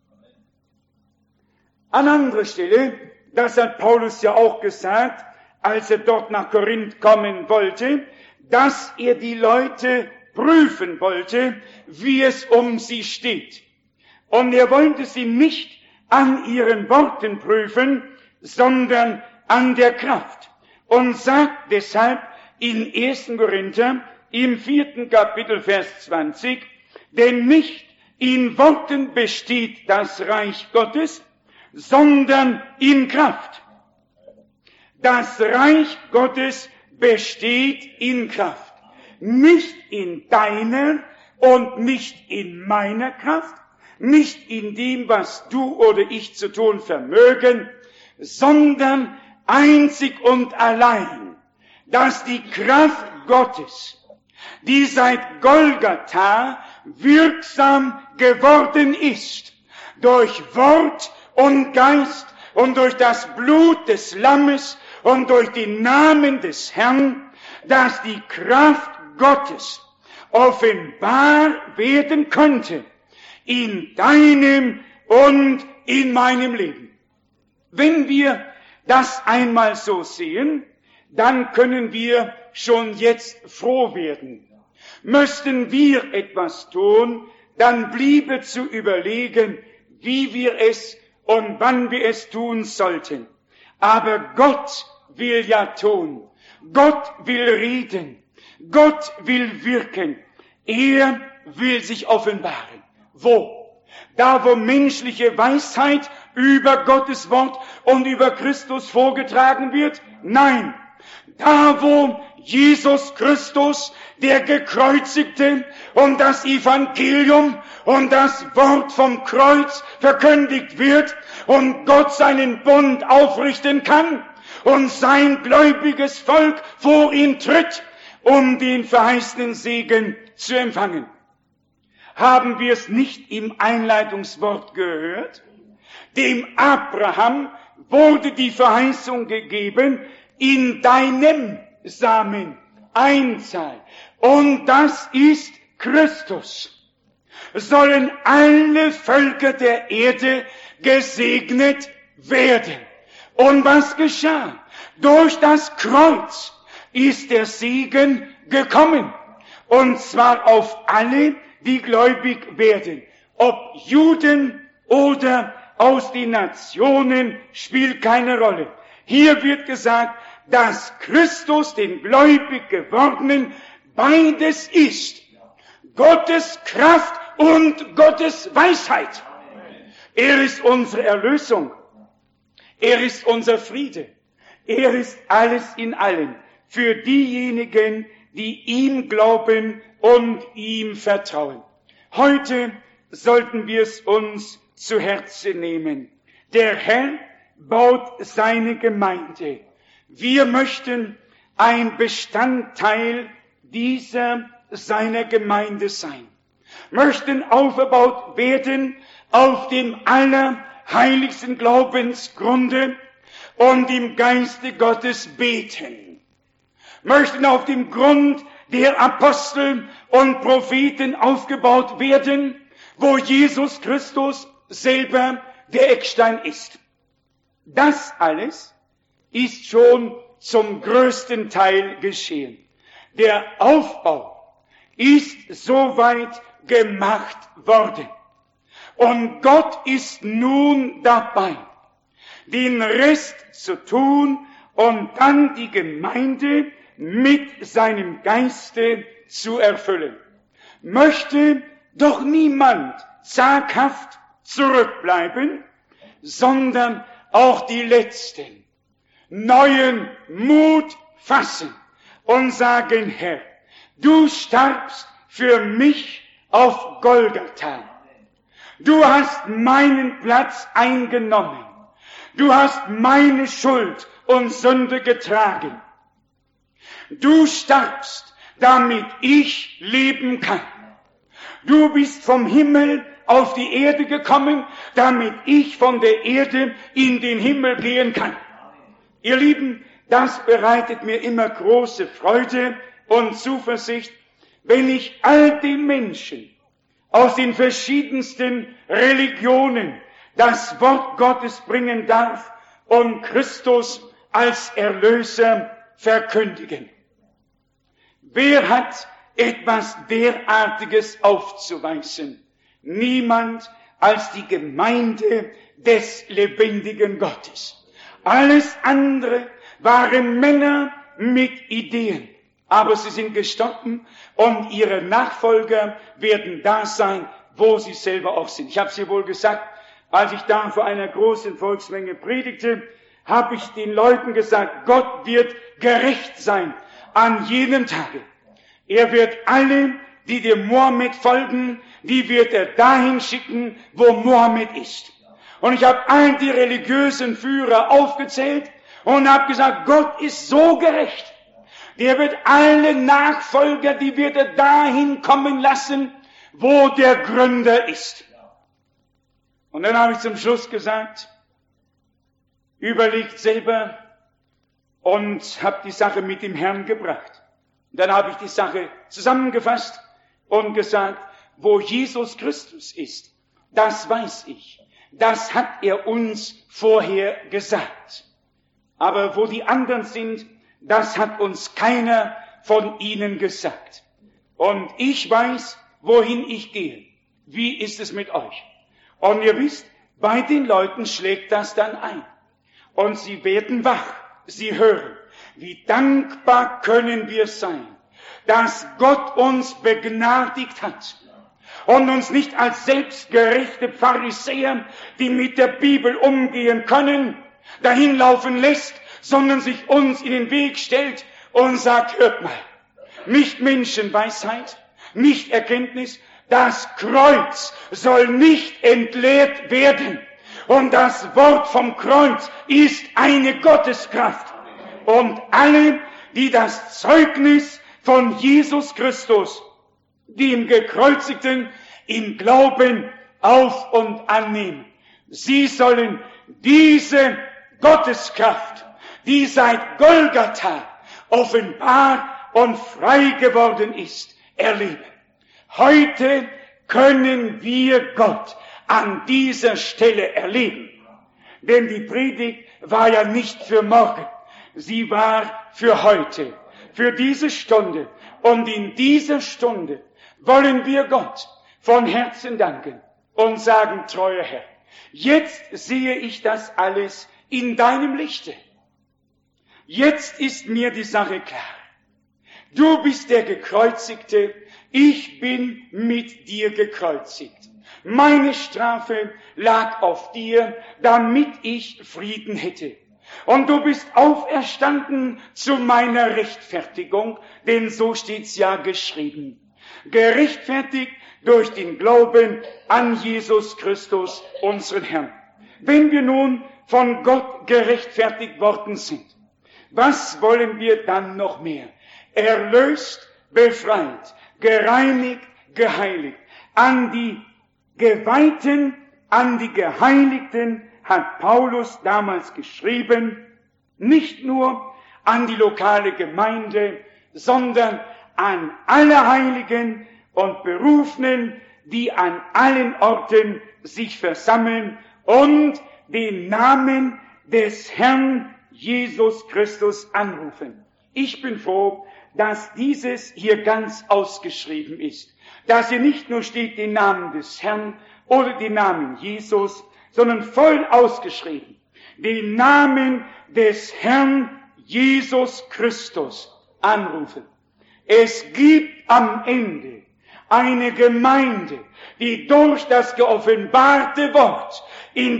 An anderer Stelle, das hat Paulus ja auch gesagt, als er dort nach Korinth kommen wollte, dass er die Leute prüfen wollte, wie es um sie steht. Und er wollte sie nicht an ihren Worten prüfen, sondern an der Kraft. Und sagt deshalb in 1. Korinther im 4. Kapitel Vers 20, denn nicht in Worten besteht das Reich Gottes, sondern in Kraft. Das Reich Gottes besteht in Kraft. Nicht in deiner und nicht in meiner Kraft, nicht in dem, was du oder ich zu tun vermögen, sondern einzig und allein, dass die Kraft Gottes, die seit Golgatha wirksam geworden ist, durch Wort und Geist und durch das Blut des Lammes und durch den Namen des Herrn, dass die Kraft Gottes offenbar werden könnte in deinem und in meinem Leben. Wenn wir das einmal so sehen, dann können wir schon jetzt froh werden. Müssten wir etwas tun, dann bliebe zu überlegen, wie wir es und wann wir es tun sollten. Aber Gott will ja tun. Gott will reden. Gott will wirken. Er will sich offenbaren. Wo? Da, wo menschliche Weisheit über Gottes Wort und über Christus vorgetragen wird? Nein. Da, wo Jesus Christus, der Gekreuzigte, und das Evangelium und das Wort vom Kreuz verkündigt wird und Gott seinen Bund aufrichten kann und sein gläubiges Volk vor ihn tritt, um den verheißenen Segen zu empfangen. Haben wir es nicht im Einleitungswort gehört? Dem Abraham wurde die Verheißung gegeben, in deinem Samen Einzahl. Und das ist Christus. Sollen alle Völker der Erde gesegnet werden. Und was geschah? Durch das Kreuz ist der Segen gekommen. Und zwar auf alle, die gläubig werden. Ob Juden oder aus den Nationen, spielt keine Rolle. Hier wird gesagt, dass Christus den gläubig gewordenen beides ist. Gottes Kraft und Gottes Weisheit. Er ist unsere Erlösung. Er ist unser Friede. Er ist alles in allem für diejenigen, die ihm glauben und ihm vertrauen. Heute sollten wir es uns zu Herzen nehmen. Der Herr baut seine Gemeinde. Wir möchten ein Bestandteil dieser seiner Gemeinde sein. Möchten aufgebaut werden auf dem allerheiligsten Glaubensgrunde und im Geiste Gottes beten. Möchten auf dem Grund der Apostel und Propheten aufgebaut werden, wo Jesus Christus selber der Eckstein ist. Das alles ist schon zum größten Teil geschehen. Der Aufbau ist soweit gemacht worden. Und Gott ist nun dabei, den Rest zu tun und dann die Gemeinde mit seinem Geiste zu erfüllen. Möchte doch niemand zaghaft zurückbleiben, sondern auch die Letzten neuen Mut fassen und sagen, Herr, du starbst für mich auf Golgatha. Du hast meinen Platz eingenommen. Du hast meine Schuld und Sünde getragen. Du starbst, damit ich leben kann. Du bist vom Himmel auf die Erde gekommen, damit ich von der Erde in den Himmel gehen kann. Ihr Lieben, das bereitet mir immer große Freude und Zuversicht, wenn ich all den Menschen aus den verschiedensten Religionen das Wort Gottes bringen darf und Christus als Erlöser verkündigen. Wer hat etwas derartiges aufzuweisen? Niemand als die Gemeinde des lebendigen Gottes. Alles andere waren Männer mit Ideen, aber sie sind gestorben und ihre Nachfolger werden da sein, wo sie selber auch sind. Ich habe es ja wohl gesagt, als ich da vor einer großen Volksmenge predigte, habe ich den Leuten gesagt, Gott wird gerecht sein an jenem Tage. Er wird alle, die dem Mohammed folgen, die wird er dahin schicken, wo Mohammed ist. Und ich habe all die religiösen Führer aufgezählt und habe gesagt, Gott ist so gerecht. Der wird alle Nachfolger, die wird er dahin kommen lassen, wo der Gründer ist. Und dann habe ich zum Schluss gesagt, überlegt selber und habe die Sache mit dem Herrn gebracht. Dann habe ich die Sache zusammengefasst und gesagt, wo Jesus Christus ist, das weiß ich. Das hat er uns vorher gesagt. Aber wo die anderen sind, das hat uns keiner von ihnen gesagt. Und ich weiß, wohin ich gehe. Wie ist es mit euch? Und ihr wisst, bei den Leuten schlägt das dann ein. Und sie werden wach, sie hören. Wie dankbar können wir sein, dass Gott uns begnadigt hat und uns nicht als selbstgerechte Pharisäer, die mit der Bibel umgehen können, dahinlaufen lässt, sondern sich uns in den Weg stellt und sagt, hört mal, nicht Menschenweisheit, nicht Erkenntnis, das Kreuz soll nicht entleert werden. Und das Wort vom Kreuz ist eine Gotteskraft. Und alle, die das Zeugnis von Jesus Christus, dem Gekreuzigten, im Glauben auf und annehmen, sie sollen diese Gotteskraft, die seit Golgatha offenbar und frei geworden ist, erleben. Heute können wir Gott an dieser Stelle erleben. Denn die Predigt war ja nicht für morgen, sie war für heute, für diese Stunde. Und in dieser Stunde wollen wir Gott von Herzen danken und sagen, treuer Herr, jetzt sehe ich das alles in deinem Lichte. Jetzt ist mir die Sache klar. Du bist der Gekreuzigte, ich bin mit dir gekreuzigt. Meine Strafe lag auf dir, damit ich Frieden hätte. Und du bist auferstanden zu meiner Rechtfertigung, denn so steht's ja geschrieben. Gerechtfertigt durch den Glauben an Jesus Christus, unseren Herrn. Wenn wir nun von Gott gerechtfertigt worden sind, was wollen wir dann noch mehr? Erlöst, befreit, gereinigt, geheiligt. An die Geweihten, an die Geheiligten hat Paulus damals geschrieben, nicht nur an die lokale Gemeinde, sondern an alle Heiligen und Berufenen, die an allen Orten sich versammeln und den Namen des Herrn Jesus Christus anrufen. Ich bin froh, dass dieses hier ganz ausgeschrieben ist, dass hier nicht nur steht den Namen des Herrn oder den Namen Jesus, sondern voll ausgeschrieben, den Namen des Herrn Jesus Christus anrufen. Es gibt am Ende eine Gemeinde, die durch das geoffenbarte Wort in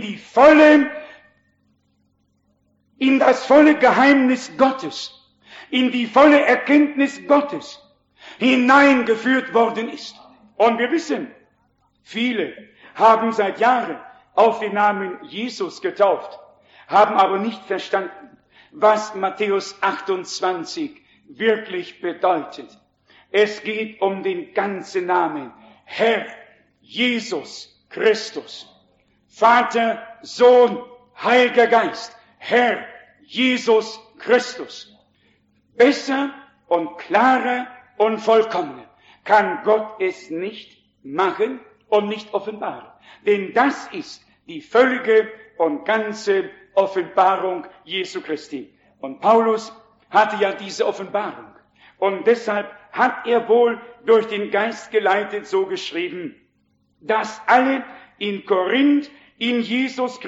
das volle Geheimnis Gottes, in die volle Erkenntnis Gottes hineingeführt worden ist. Und wir wissen, viele haben seit Jahren auf den Namen Jesus getauft, haben aber nicht verstanden, was Matthäus 28 wirklich bedeutet. Es geht um den ganzen Namen, Herr Jesus Christus. Vater, Sohn, Heiliger Geist, Herr Jesus Christus. Besser und klarer und vollkommener kann Gott es nicht machen und nicht offenbaren. Denn das ist die völlige und ganze Offenbarung Jesu Christi. Und Paulus hatte ja diese Offenbarung. Und deshalb hat er wohl durch den Geist geleitet so geschrieben, dass alle in Korinth in Jesus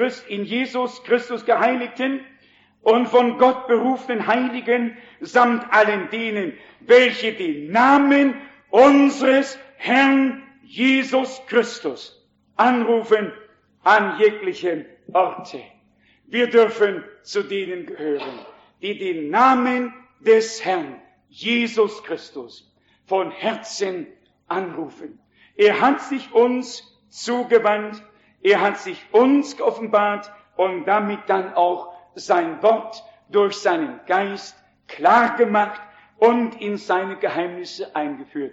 Christus Geheiligten und von Gott berufenen Heiligen samt allen denen, welche den Namen unseres Herrn Jesus Christus anrufen an jeglichen Orte. Wir dürfen zu denen gehören, die den Namen des Herrn Jesus Christus von Herzen anrufen. Er hat sich uns zugewandt, er hat sich uns geoffenbart und damit dann auch sein Wort durch seinen Geist klar gemacht und in seine Geheimnisse eingeführt.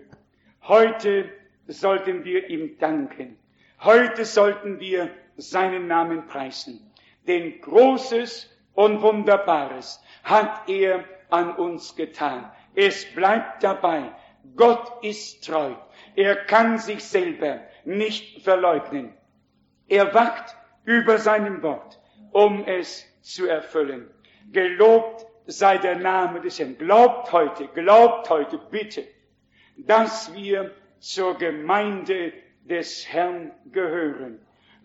Heute sollten wir ihm danken. Heute sollten wir seinen Namen preisen. Denn Großes und Wunderbares hat er an uns getan. Es bleibt dabei. Gott ist treu. Er kann sich selber nicht verleugnen. Er wacht über seinem Wort, um es zu erfüllen. Gelobt sei der Name des Herrn. Glaubt heute bitte, dass wir zur Gemeinde des Herrn gehören.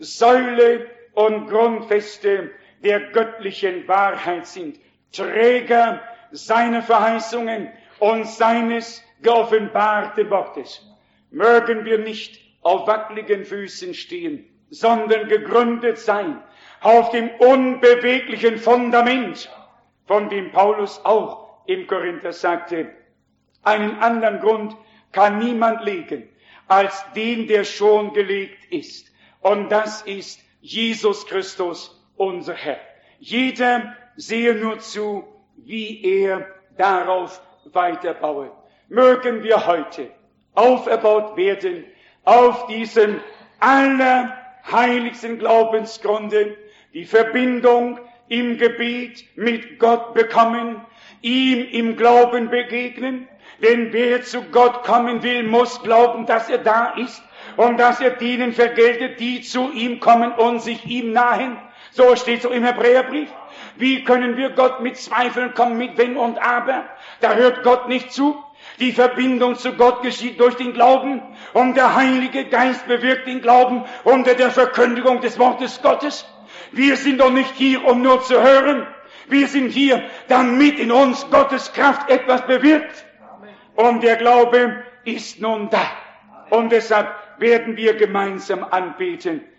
Säule und Grundfeste der göttlichen Wahrheit sind, Träger seiner Verheißungen und seines geoffenbarten Wortes. Mögen wir nicht auf wackeligen Füßen stehen, sondern gegründet sein auf dem unbeweglichen Fundament, von dem Paulus auch im Korinther sagte, einen anderen Grund kann niemand legen, als den, der schon gelegt ist. Und das ist Jesus Christus, unser Herr. Jeder sehe nur zu, wie er darauf weiterbaue. Mögen wir heute auferbaut werden auf diesem allerheiligsten Glaubensgrunde, die Verbindung im Gebet mit Gott bekommen, ihm im Glauben begegnen, denn wer zu Gott kommen will, muss glauben, dass er da ist und dass er denen vergeltet, die zu ihm kommen und sich ihm nahen. So steht es im Hebräerbrief. Wie können wir Gott mit Zweifeln kommen, mit Wenn und Aber? Da hört Gott nicht zu. Die Verbindung zu Gott geschieht durch den Glauben und der Heilige Geist bewirkt den Glauben unter der Verkündigung des Wortes Gottes. Wir sind doch nicht hier, um nur zu hören. Wir sind hier, damit in uns Gottes Kraft etwas bewirkt. Und der Glaube ist nun da. Und deshalb werden wir gemeinsam anbeten.